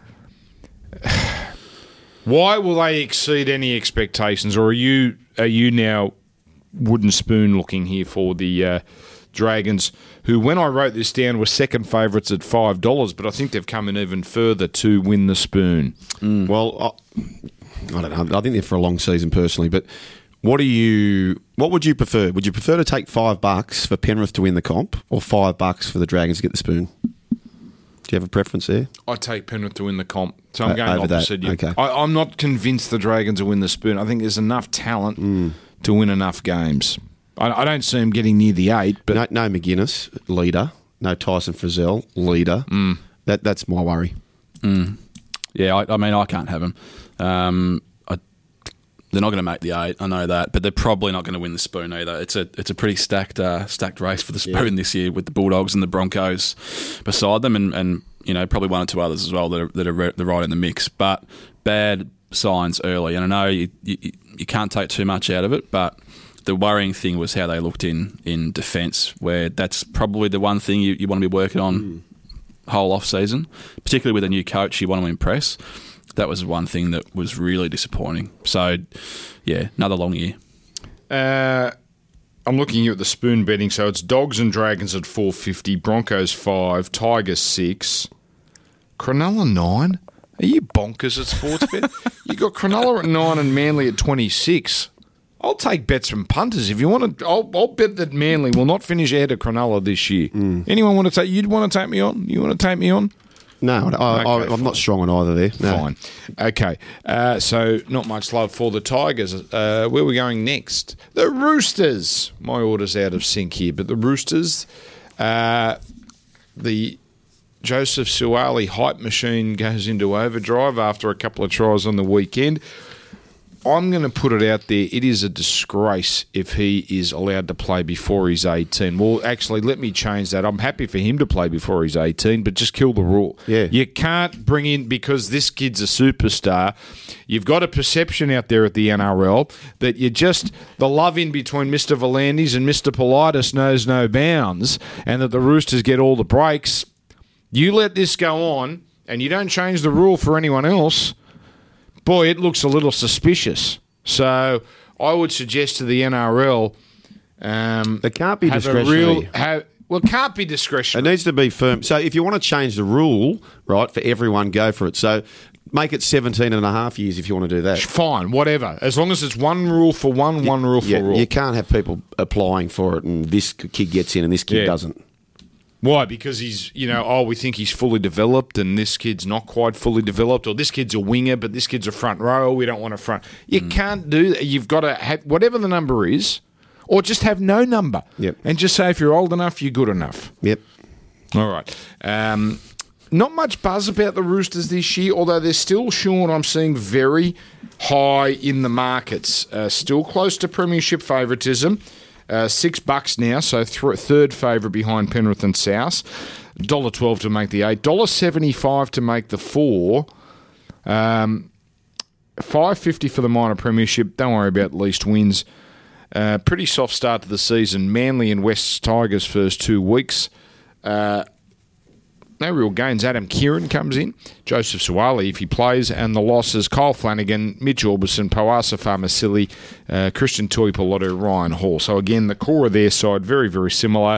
Speaker 1: Why will they exceed any expectations? Or are you now wooden spoon looking here for the Dragons, who, when I wrote this down, were second favourites at $5, but I think they've come in even further to win the spoon.
Speaker 3: Well, I don't know. I think they're for a long season personally, but what would you prefer? Would you prefer to take $5 for Penrith to win the comp, or $5 for the Dragons to get the spoon? Do you have a preference there?
Speaker 1: I take Penrith to win the comp, so I'm going
Speaker 3: over
Speaker 1: opposite
Speaker 3: that.
Speaker 1: you.
Speaker 3: Okay.
Speaker 1: I'm not convinced the Dragons will win the spoon. I think there's enough talent to win enough games. I don't see him getting near the 8. But
Speaker 3: no McGuinness, leader. No Tyson Frizzell, leader. That's my worry.
Speaker 2: Yeah, I mean, I can't have them. They're not going to make the 8, I know that, but they're probably not going to win the spoon either. It's a pretty stacked race for the spoon this year, with the Bulldogs and the Broncos beside them, and probably one or two others as well that are right in the mix. But bad signs early, and I know you can't take too much out of it, but the worrying thing was how they looked in defence, where that's probably the one thing you want to be working on whole off-season, particularly with a new coach you want to impress. That was one thing that was really disappointing. So, yeah, another long year.
Speaker 1: I'm looking here at the spoon betting, so it's Dogs and Dragons at $4.50, Broncos 5, Tigers 6, Cronulla 9. Are you bonkers at Sportsbet? You got Cronulla at 9 and Manly at 26. I'll take bets from punters if you want to. I'll bet that Manly will not finish ahead of Cronulla this year. Anyone want to take? You'd want to take me on? You want to take me on?
Speaker 3: No, I'm not strong on either there. No.
Speaker 1: Fine. Okay, so not much love for the Tigers. Where are we going next? The Roosters. My order's out of sync here, but the Roosters, the Joseph Suaalii hype machine goes into overdrive after a couple of tries on the weekend. I'm going to put it out there. It is a disgrace if he is allowed to play before he's 18. Well, actually, let me change that. I'm happy for him to play before he's 18, but just kill the rule.
Speaker 3: Yeah.
Speaker 1: You can't bring in, because this kid's a superstar, you've got a perception out there at the NRL that the love in between Mr. Volandis and Mr. Politis knows no bounds, and that the Roosters get all the breaks. You let this go on, and you don't change the rule for anyone else, boy, it looks a little suspicious. So I would suggest to the NRL...
Speaker 3: it can't be discretionary.
Speaker 1: It can't be discretionary.
Speaker 3: It needs to be firm. So if you want to change the rule, right, for everyone, go for it. So make it 17 and a half years if you want to do that.
Speaker 1: Fine, whatever. As long as it's one rule for one rule for all.
Speaker 3: You can't have people applying for it and this kid gets in and this kid doesn't.
Speaker 1: Why? Because he's, we think he's fully developed and this kid's not quite fully developed, or this kid's a winger but this kid's a front row, we don't want a front. You can't do that. You've got to have whatever the number is, or just have no number.
Speaker 3: Yep.
Speaker 1: And just say if you're old enough, you're good enough.
Speaker 3: Yep.
Speaker 1: All right. Not much buzz about the Roosters this year, although they're still, Sean, I'm seeing very high in the markets. Still close to premiership favouritism. $6 now, so third favourite behind Penrith and South. $1.12 to make the 8. $1.75 to make the 4. $5.50 for the minor premiership. Don't worry about least wins. Pretty soft start to the season. Manly and West Tigers first 2 weeks. No real gains. Adam Kieran comes in. Joseph Suwali, if he plays. And the losses, Kyle Flanagan, Mitch Orbison, Poasa Farmasili, Christian Tuipulotu, Ryan Hall. So again, the core of their side, very, very similar.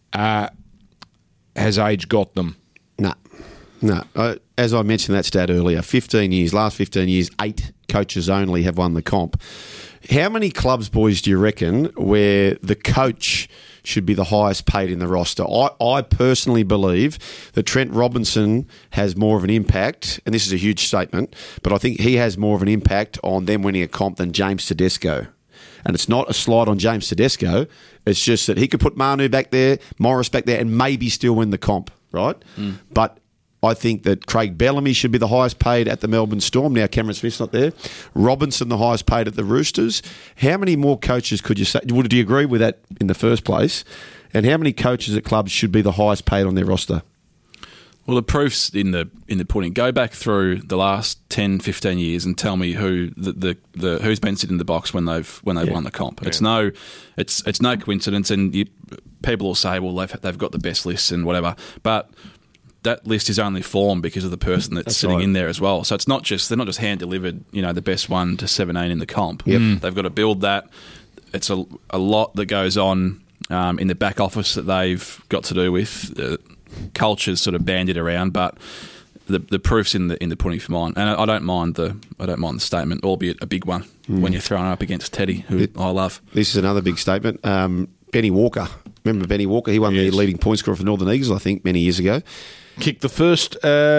Speaker 1: Has age got them?
Speaker 3: No. As I mentioned that stat earlier, 15 years, last 15 years, 8 coaches only have won the comp. How many clubs, boys, do you reckon where the coach should be the highest paid in the roster? I personally believe that Trent Robinson has more of an impact, and this is a huge statement, but I think he has more of an impact on them winning a comp than James Tedesco. And it's not a slide on James Tedesco. It's just that he could put Manu back there, Morris back there, and maybe still win the comp, right? But I think that Craig Bellamy should be the highest paid at the Melbourne Storm. Now Cameron Smith's not there. Robinson, the highest paid at the Roosters. How many more coaches could you say? Do you agree with that in the first place? And how many coaches at clubs should be the highest paid on their roster?
Speaker 2: Well, the proof's in the pudding. Go back through the last 10, 15 years and tell me who who's been sitting in the box when they've won the comp. Yeah. It's no coincidence, and people will say, well, they've got the best lists and whatever, but that list is only formed because of the person that's sitting in there as well. So they're not just hand delivered, the best 1 to 17 in the comp.
Speaker 3: Yep.
Speaker 2: They've got to build that. It's a lot that goes on in the back office that they've got to do with. Culture's sort of bandied around, but the proof's in the pudding for mine. And I don't mind the statement, albeit a big one when you're throwing up against Teddy, who I love.
Speaker 3: This is another big statement. Benny Walker. Remember Benny Walker? He won the leading point scorer for Northern Eagles, I think, many years ago.
Speaker 1: Kicked the first,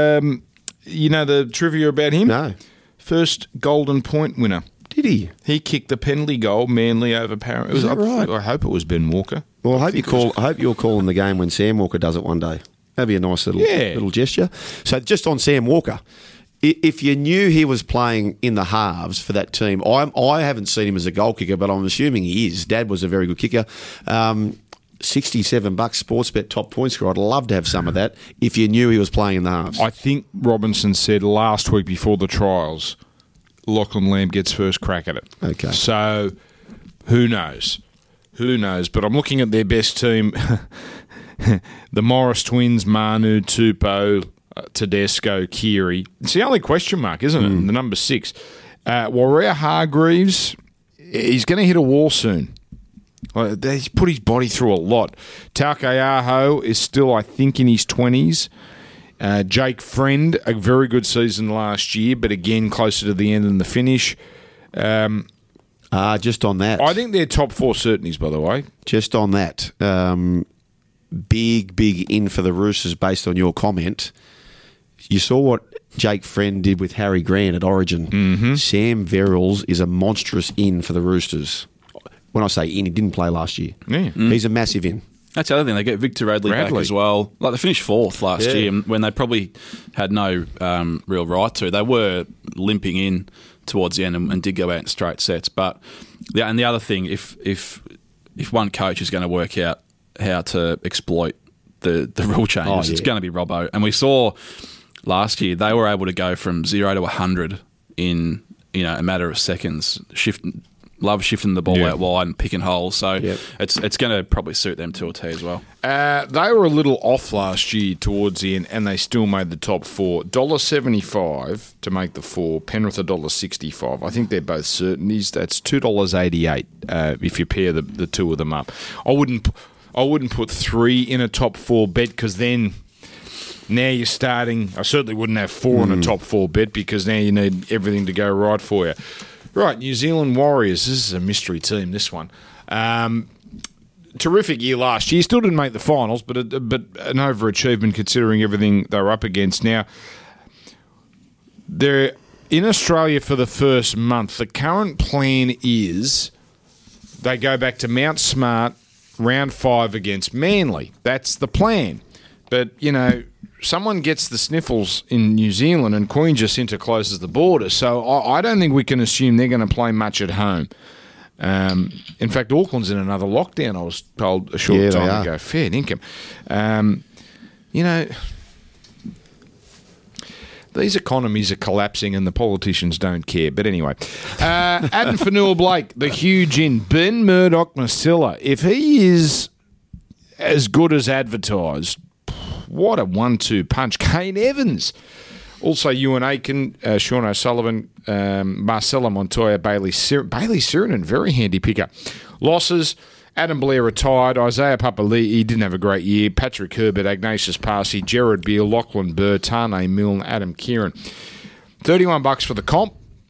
Speaker 1: the trivia about him?
Speaker 3: No.
Speaker 1: First golden point winner.
Speaker 3: Did he?
Speaker 1: He kicked the penalty goal, Manly over Parramatta.
Speaker 3: Is that right?
Speaker 1: I hope it was Ben Walker.
Speaker 3: Well, I hope you're calling the game when Sam Walker does it one day. That'd be a nice little gesture. So just on Sam Walker, if you knew he was playing in the halves for that team, I haven't seen him as a goal kicker, but I'm assuming he is. Dad was a very good kicker. $67 Sportsbet top point scorer. I'd love to have some of that if you knew he was playing in the halves.
Speaker 1: I think Robinson said last week before the trials, Lachlan Lamb gets first crack at it.
Speaker 3: Okay.
Speaker 1: So who knows? Who knows? But I'm looking at their best team. The Morris twins, Manu, Tupou, Tedesco, Keary. It's the only question mark, isn't it? The number 6. Warrior Hargreaves, he's going to hit a wall soon. He's put his body through a lot. Taukeaho is still, I think, in his 20s. Jake Friend, a very good season last year, but again, closer to the end than the finish.
Speaker 3: Just on that.
Speaker 1: I think they're top 4 certainties, by the way.
Speaker 3: Just on that. Big in for the Roosters based on your comment. You saw what Jake Friend did with Harry Grant at Origin. Mm-hmm. Sam Verrills is a monstrous in for the Roosters. When I say in, he didn't play last year. Yeah. He's a massive in.
Speaker 2: That's the other thing. They get Victor Radley back as well. Like they finished 4th last year when they probably had no real right to. They were limping in towards the end and did go out in straight sets. But and the other thing, if one coach is going to work out how to exploit the rule changes, it's going to be Robbo. And we saw last year they were able to go from 0 to 100 in a matter of seconds. Love shifting the ball out wide and picking holes. So it's going to probably suit them to a T as well.
Speaker 1: They were a little off last year towards the end, and they still made the top four. $1.75 to make the four. Penrith $1.65. I think they're both certainties. That's $2.88 if you pair the two of them up. I wouldn't put 3 in a top 4 bet because then now you're starting. I certainly wouldn't have 4 in a top 4 bet because now you need everything to go right for you. Right, New Zealand Warriors. This is a mystery team, this one. Terrific year last year. Still didn't make the finals, but an overachievement considering everything they were up against. Now, they're in Australia for the first month. The current plan is they go back to Mount Smart, round 5 against Manly. That's the plan. But, someone gets the sniffles in New Zealand and Queen Jacinta closes the border. So I don't think we can assume they're going to play much at home. In fact, Auckland's in another lockdown, I was told a short time ago. Fair dinkum. These economies are collapsing and the politicians don't care. But anyway, Adam Fanua-Blake, the huge in. Ben Murdoch-Masila, if he is as good as advertised, what a 1-2 punch. Kane Evans. Also, Ewan Aiken, Sean O'Sullivan, Marcelo Montoya, Bailey Sirinen, very handy picker. Losses, Adam Blair retired, Isaiah Papali'i didn't have a great year, Patrick Herbert, Ignatius Parsi, Gerard Beale, Lachlan Burr, Tane Milne, Adam Kieran. $31 for the comp,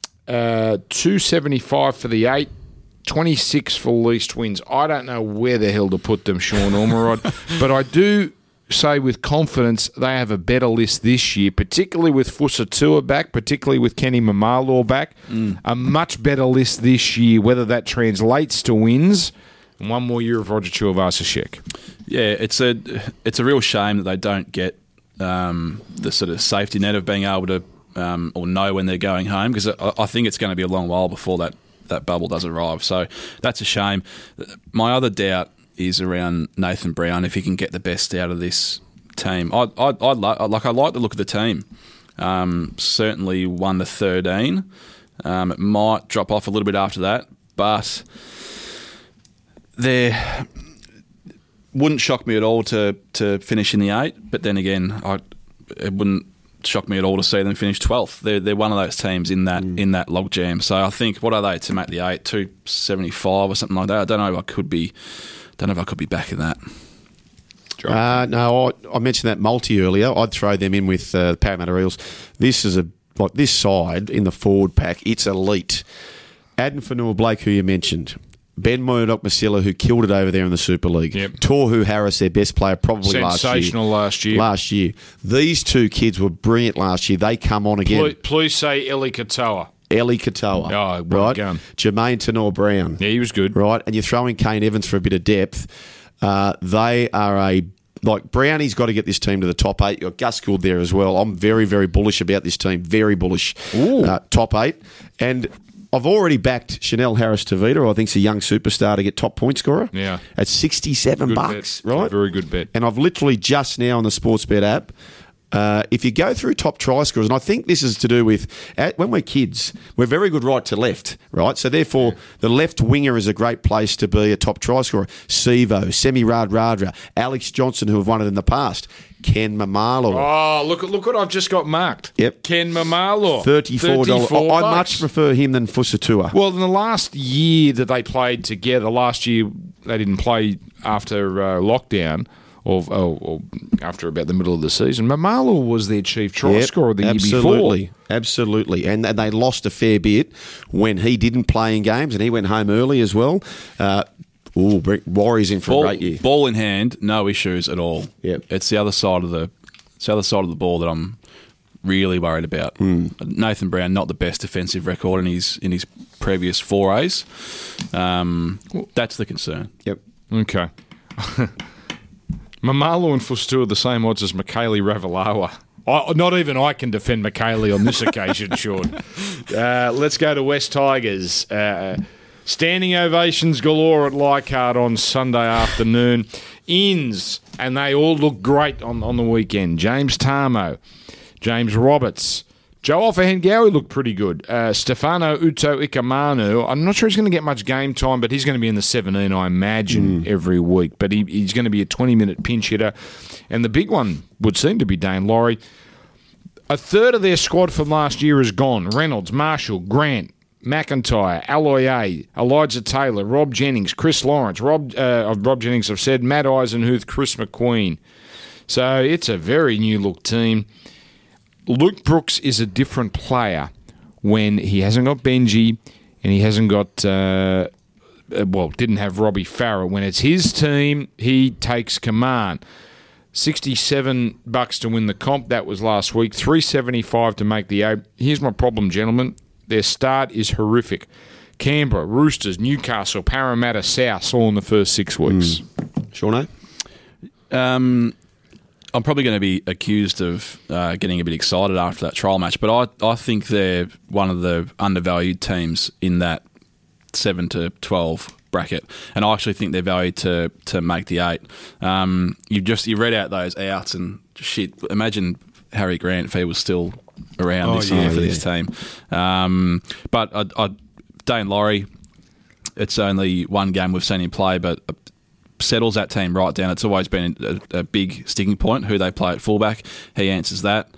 Speaker 1: $2.75 for the 8, 26 for least wins. I don't know where the hell to put them, Sean Ormerod, but I do say with confidence they have a better list this year, particularly with Fusatua back, particularly with Kenny Mamalo back. A much better list this year, whether that translates to wins. And one more year of Roger Tuivasa-Sheck. Yeah,
Speaker 2: it's a real shame that they don't get the sort of safety net of being able to or know when they're going home, because I think it's going to be a long while before that bubble does arrive. So that's a shame. My other doubt is around Nathan Brown, if he can get the best out of this team. I like the look of the team. Certainly 1 to 13. It might drop off a little bit after that, but there wouldn't shock me at all to finish in the 8. But then again, it wouldn't shock me at all to see them finish 12th. They're one of those teams in that logjam. So I think, what are they to make the 8? 275 or something like that. I don't know if I could be back in that.
Speaker 3: No, I mentioned that multi earlier. I'd throw them in with Parramatta Eels. This is this side in the forward pack. It's elite. Adam Fanua-Blake, who you mentioned. Ben Murdoch-Masila, who killed it over there in the Super League. Yep. Tohu Harris, their best player, probably
Speaker 1: sensational last year.
Speaker 3: Last year. These two kids were brilliant last year. They come on again.
Speaker 1: Please say Eli Katoa.
Speaker 3: Oh, well
Speaker 1: right?
Speaker 3: Jermaine Tenor-Brown.
Speaker 1: Yeah, he was good.
Speaker 3: Right, and you're throwing Kane Evans for a bit of depth. They are Brownie's got to get this team to the top 8. You've got Gus Gould there as well. I'm very, very bullish about this team. Very bullish. Top 8. And I've already backed Chanel Harris-Tavita, I think it's a young superstar, to get top point scorer.
Speaker 1: Yeah.
Speaker 3: At $67, right?
Speaker 1: Very good bet.
Speaker 3: And I've literally just now on the Sportsbet app, if you go through top try scorers, and I think this is to do with, when we're kids, we're very good right to left, right? So therefore, the left winger is a great place to be a top try scorer. Sivo, Semi Radradra, Alex Johnson, who have won it in the past, Ken Mamalo.
Speaker 1: Oh, look what I've just got marked.
Speaker 3: Yep.
Speaker 1: Ken Mamalo.
Speaker 3: $34. I much prefer him than Fusatua.
Speaker 1: Well, in the last year that they played together, last year they didn't play after lockdown, or after about the middle of the season. Mamalo was their chief try scorer the year before.
Speaker 3: Absolutely. And they lost a fair bit when he didn't play in games, and he went home early as well. Warriors in for a great year.
Speaker 2: Ball in hand, no issues at all.
Speaker 3: Yep.
Speaker 2: It's the other side of the ball that I'm really worried about. Nathan Brown, not the best defensive record in his previous forays. That's the concern.
Speaker 3: Yep.
Speaker 1: Okay. Mamalo and Fustu are the same odds as Michaeli Ravalawa. Not even I can defend McKaylee on this occasion, Sean. Let's go to West Tigers. Standing ovations galore at Leichhardt on Sunday afternoon. Inns, and they all look great on the weekend. James Tarmo, James Roberts, Joe Offahengawi looked pretty good. Stefano Uto Ikamanu, I'm not sure he's going to get much game time, but he's going to be in the 17, I imagine, every week. But he's going to be a 20-minute pinch hitter. And the big one would seem to be Dane Laurie. A third of their squad from last year is gone. Reynolds, Marshall, Grant, McIntyre, Aloye, Elijah Taylor, Rob Jennings, Chris Lawrence, Rob Jennings, I've said, Matt Eisenhuth, Chris McQueen. So it's a very new-look team. Luke Brooks is a different player when he hasn't got Benji and he hasn't got, didn't have Robbie Farah. When it's his team, he takes command. $67 to win the comp. That was last week. $375 to make the 8. Here's my problem, gentlemen. Their start is horrific. Canberra, Roosters, Newcastle, Parramatta, South, all in the first 6 weeks.
Speaker 3: Shauno?
Speaker 2: I'm probably going to be accused of getting a bit excited after that trial match, but I think they're one of the undervalued teams in that 7 to 12 bracket, and I actually think they're valued to make the 8. You read out those outs and shit. Imagine Harry Grant if he was still around this year for this team. But Dane Laurie, it's only one game we've seen him play, but settles that team right down. It's always been a big sticking point, who they play at fullback. He answers that.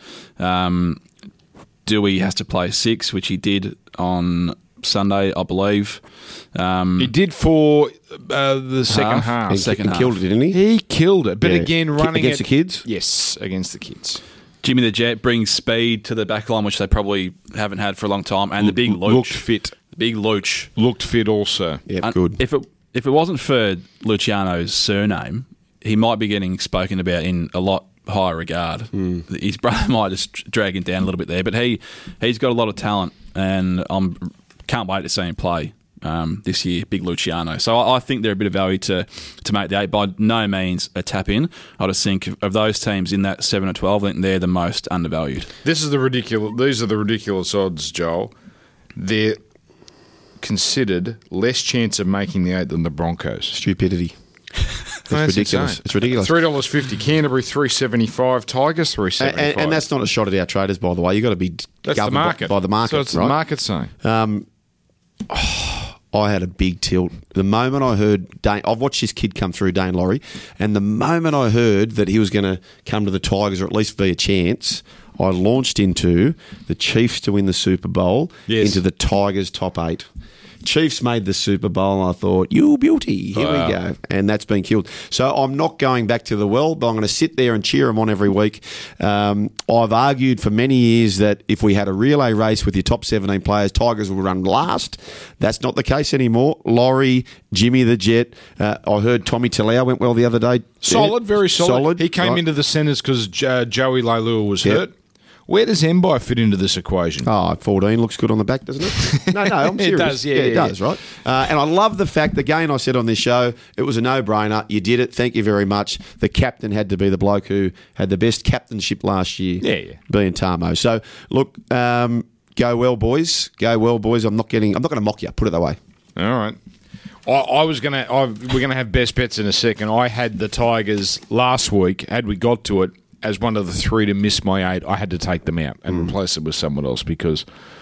Speaker 2: Dewey has to play 6, which he did on Sunday, I believe.
Speaker 1: He did for the second half.
Speaker 3: He killed it, didn't he?
Speaker 1: He killed it. But again, running
Speaker 3: against the kids?
Speaker 1: Yes, against the kids.
Speaker 2: Jimmy the Jet brings speed to the back line, which they probably haven't had for a long time. And the big Looch.
Speaker 1: Looked fit.
Speaker 2: The big Looch.
Speaker 1: Looked fit also.
Speaker 3: Yeah, good.
Speaker 2: If it wasn't for Luciano's surname, he might be getting spoken about in a lot higher regard. His brother might just drag him down a little bit there, but he's got a lot of talent, and can't wait to see him play this year, big Luciano. So I think they're a bit of value to make the 8. By no means a tap in. I just think of those teams in that 7 or 12, I think they're the most undervalued.
Speaker 1: These are the ridiculous odds, Joel. They're considered less chance of making the 8 than the Broncos.
Speaker 3: Stupidity. It's ridiculous.
Speaker 1: Insane.
Speaker 3: It's ridiculous.
Speaker 1: $3.50. Canterbury $3.75. Tigers $3.75.
Speaker 3: And that's not a shot at our traders, by the way. You've got to be governed by the market.
Speaker 1: So it's
Speaker 3: right?
Speaker 1: the market saying.
Speaker 3: I had a big tilt. The moment I heard Dane... I've watched this kid come through, Dane Laurie, and the moment I heard that he was going to come to the Tigers or at least be a chance, I launched into the Chiefs to win the Super Bowl, into the Tigers top 8. Chiefs made the Super Bowl, and I thought, you beauty, here we go. And that's been killed. So I'm not going back to the well, but I'm going to sit there and cheer them on every week. I've argued for many years that if we had a relay race with your top 17 players, Tigers would run last. That's not the case anymore. Laurie, Jimmy the Jet. I heard Tommy Talau went well the other day.
Speaker 1: Solid, very solid. He came into the centres because Joey Leilua was hurt. Where does Mbai fit into this equation?
Speaker 3: 14 looks good on the back, doesn't it? No, I'm serious.
Speaker 1: It does,
Speaker 3: it does, right? And I love the fact, again, I said on this show, it was a no-brainer. You did it. Thank you very much. The captain had to be the bloke who had the best captainship last year, being Tarmo. So, look, go well, boys. Go well, boys. I'm not going to mock you. Put it that way.
Speaker 1: All right. We're gonna have best bets in a second. I had the Tigers last week. Had we got to it, as one of the 3 to miss my 8, I had to take them out and replace it with someone else because,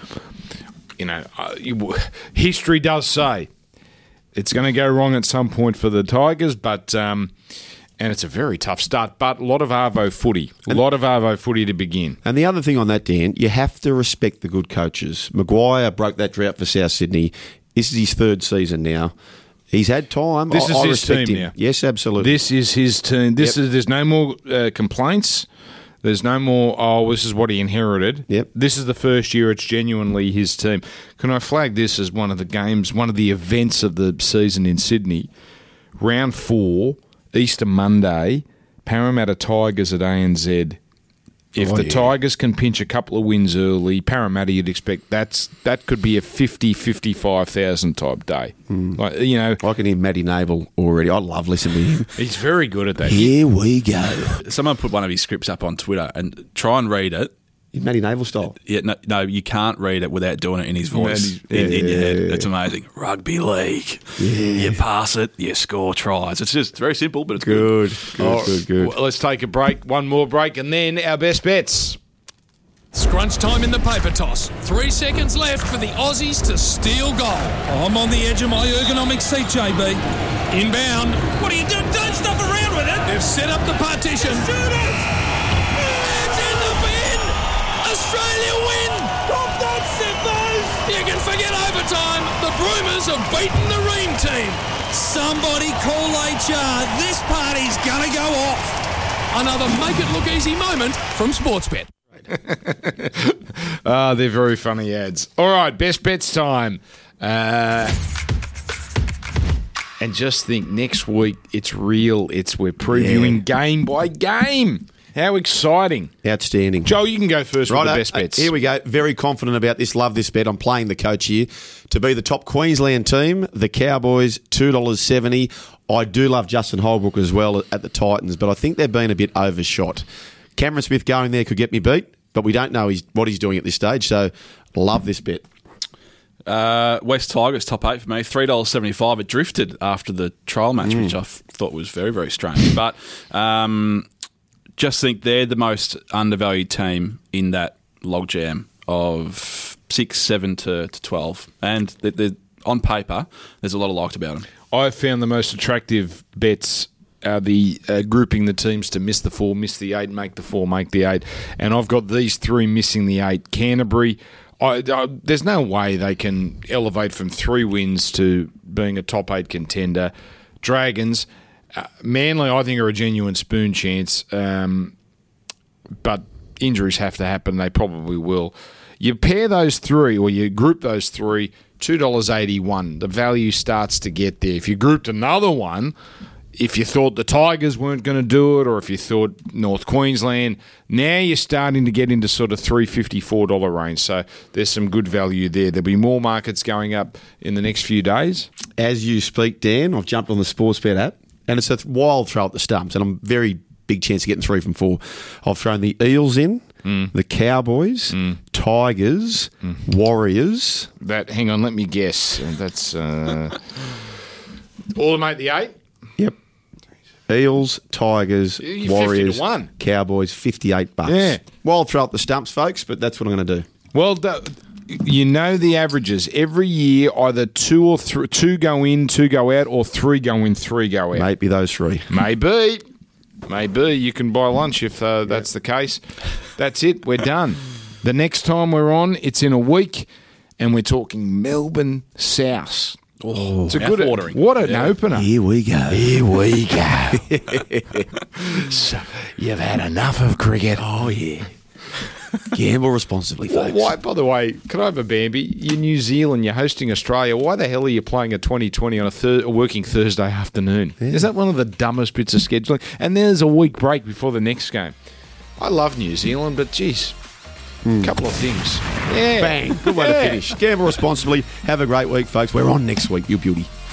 Speaker 1: history does say it's going to go wrong at some point for the Tigers, but and it's a very tough start, but a lot of Arvo footy to begin.
Speaker 3: And the other thing on that, Dan, you have to respect the good coaches. Maguire broke that drought for South Sydney. This is his 3rd season now. He's had time.
Speaker 1: This is his team now.
Speaker 3: Yes, absolutely.
Speaker 1: This is his team. There's no more complaints. There's no more, this is what he inherited.
Speaker 3: Yep.
Speaker 1: This is the first year it's genuinely his team. Can I flag this as one of the games, one of the events of the season in Sydney? Round 4, Easter Monday, Parramatta Tigers at ANZ. If the Tigers can pinch a couple of wins early, Parramatta, you'd expect that could be a 55,000 type day. Like,
Speaker 3: I can hear Matty Navel already. I love listening to him.
Speaker 1: He's very good at that.
Speaker 3: Here we go.
Speaker 2: Someone put one of his scripts up on Twitter and try and read it.
Speaker 3: Matty Navel style.
Speaker 2: Yeah, no, you can't read it without doing it in his voice, in your head. It's amazing. Rugby league. You pass it, you score tries. It's just very simple, but it's good.
Speaker 3: Good.
Speaker 1: Well, let's take a break, one more break, and then our best bets.
Speaker 4: Scrunch time in the paper toss. 3 seconds left for the Aussies to steal goal. I'm on the edge of my ergonomic seat, JB. Inbound. What are you doing? Don't stuff around with it. They've set up the partition. Shoot it! Australia win! Stop that, Sippers! You can forget overtime. The Broomers have beaten the Ream team. Somebody call HR. This party's gonna go off. Another make it look easy moment from Sportsbet.
Speaker 1: They're very funny ads. All right, best bets time. And just think, next week it's real. We're previewing game by game. How exciting.
Speaker 3: Outstanding.
Speaker 1: Joe, you can go first with the best bets.
Speaker 3: Here we go. Very confident about this. Love this bet. I'm playing the coach here. To be the top Queensland team, the Cowboys, $2.70. I do love Justin Holbrook as well at the Titans, but I think they've been a bit overshot. Cameron Smith going there could get me beat, but we don't know what he's doing at this stage, so love this bet.
Speaker 2: West Tigers, top 8 for me, $3.75. It drifted after the trial match, which I thought was very, very strange. But just think they're the most undervalued team in that logjam of 6, 7 to 12. And on paper, there's a lot of liked about them.
Speaker 1: I found the most attractive bets are the grouping the teams to miss the 4, miss the 8, make the 4, make the 8. And I've got these 3 missing the 8. Canterbury, there's no way they can elevate from 3 wins to being a top 8 contender. Dragons, Manly, I think, are a genuine spoon chance, but injuries have to happen. They probably will. You pair those 3, or you group those 3, $2.81. The value starts to get there. If you grouped another one, if you thought the Tigers weren't going to do it, or if you thought North Queensland, now you're starting to get into sort of $3.50, $4 range. So there's some good value there. There'll be more markets going up in the next few days.
Speaker 3: As you speak, Dan, I've jumped on the Sportsbet app. And it's a wild throw at the stumps, and I'm very big chance of getting 3 from 4. I've thrown the Eels in, the Cowboys, Tigers, Warriors.
Speaker 1: Hang on, let me guess. That's all to make the 8?
Speaker 3: Yep. Eels, Tigers, Warriors,
Speaker 1: 50-1.
Speaker 3: Cowboys, $58.
Speaker 1: Yeah.
Speaker 3: Wild throw at the stumps, folks, but that's what I'm going to do.
Speaker 1: Well, you know the averages. Every year, either 2 or 3, 2 go in, 2 go out, or 3 go in, 3 go out.
Speaker 3: Maybe those 3.
Speaker 1: Maybe. You can buy lunch if that's the case. That's it. We're done. The next time we're on, it's in a week, and we're talking Melbourne South.
Speaker 2: Oh,
Speaker 1: it's a good
Speaker 2: watering.
Speaker 1: What an opener.
Speaker 3: Here we go.
Speaker 1: So, you've had enough of cricket.
Speaker 3: Oh, yeah. Gamble responsibly, folks.
Speaker 1: Why, by the way, can I have a Bambi? You're New Zealand, you're hosting Australia. Why the hell are you playing a 2020 on a working Thursday afternoon? Yeah. Is that one of the dumbest bits of scheduling? And there's a week break before the next game. I love New Zealand, but geez, a couple of things. Yeah.
Speaker 3: Bang. Good way to finish. Gamble responsibly. Have a great week, folks. We're on next week. You beauty.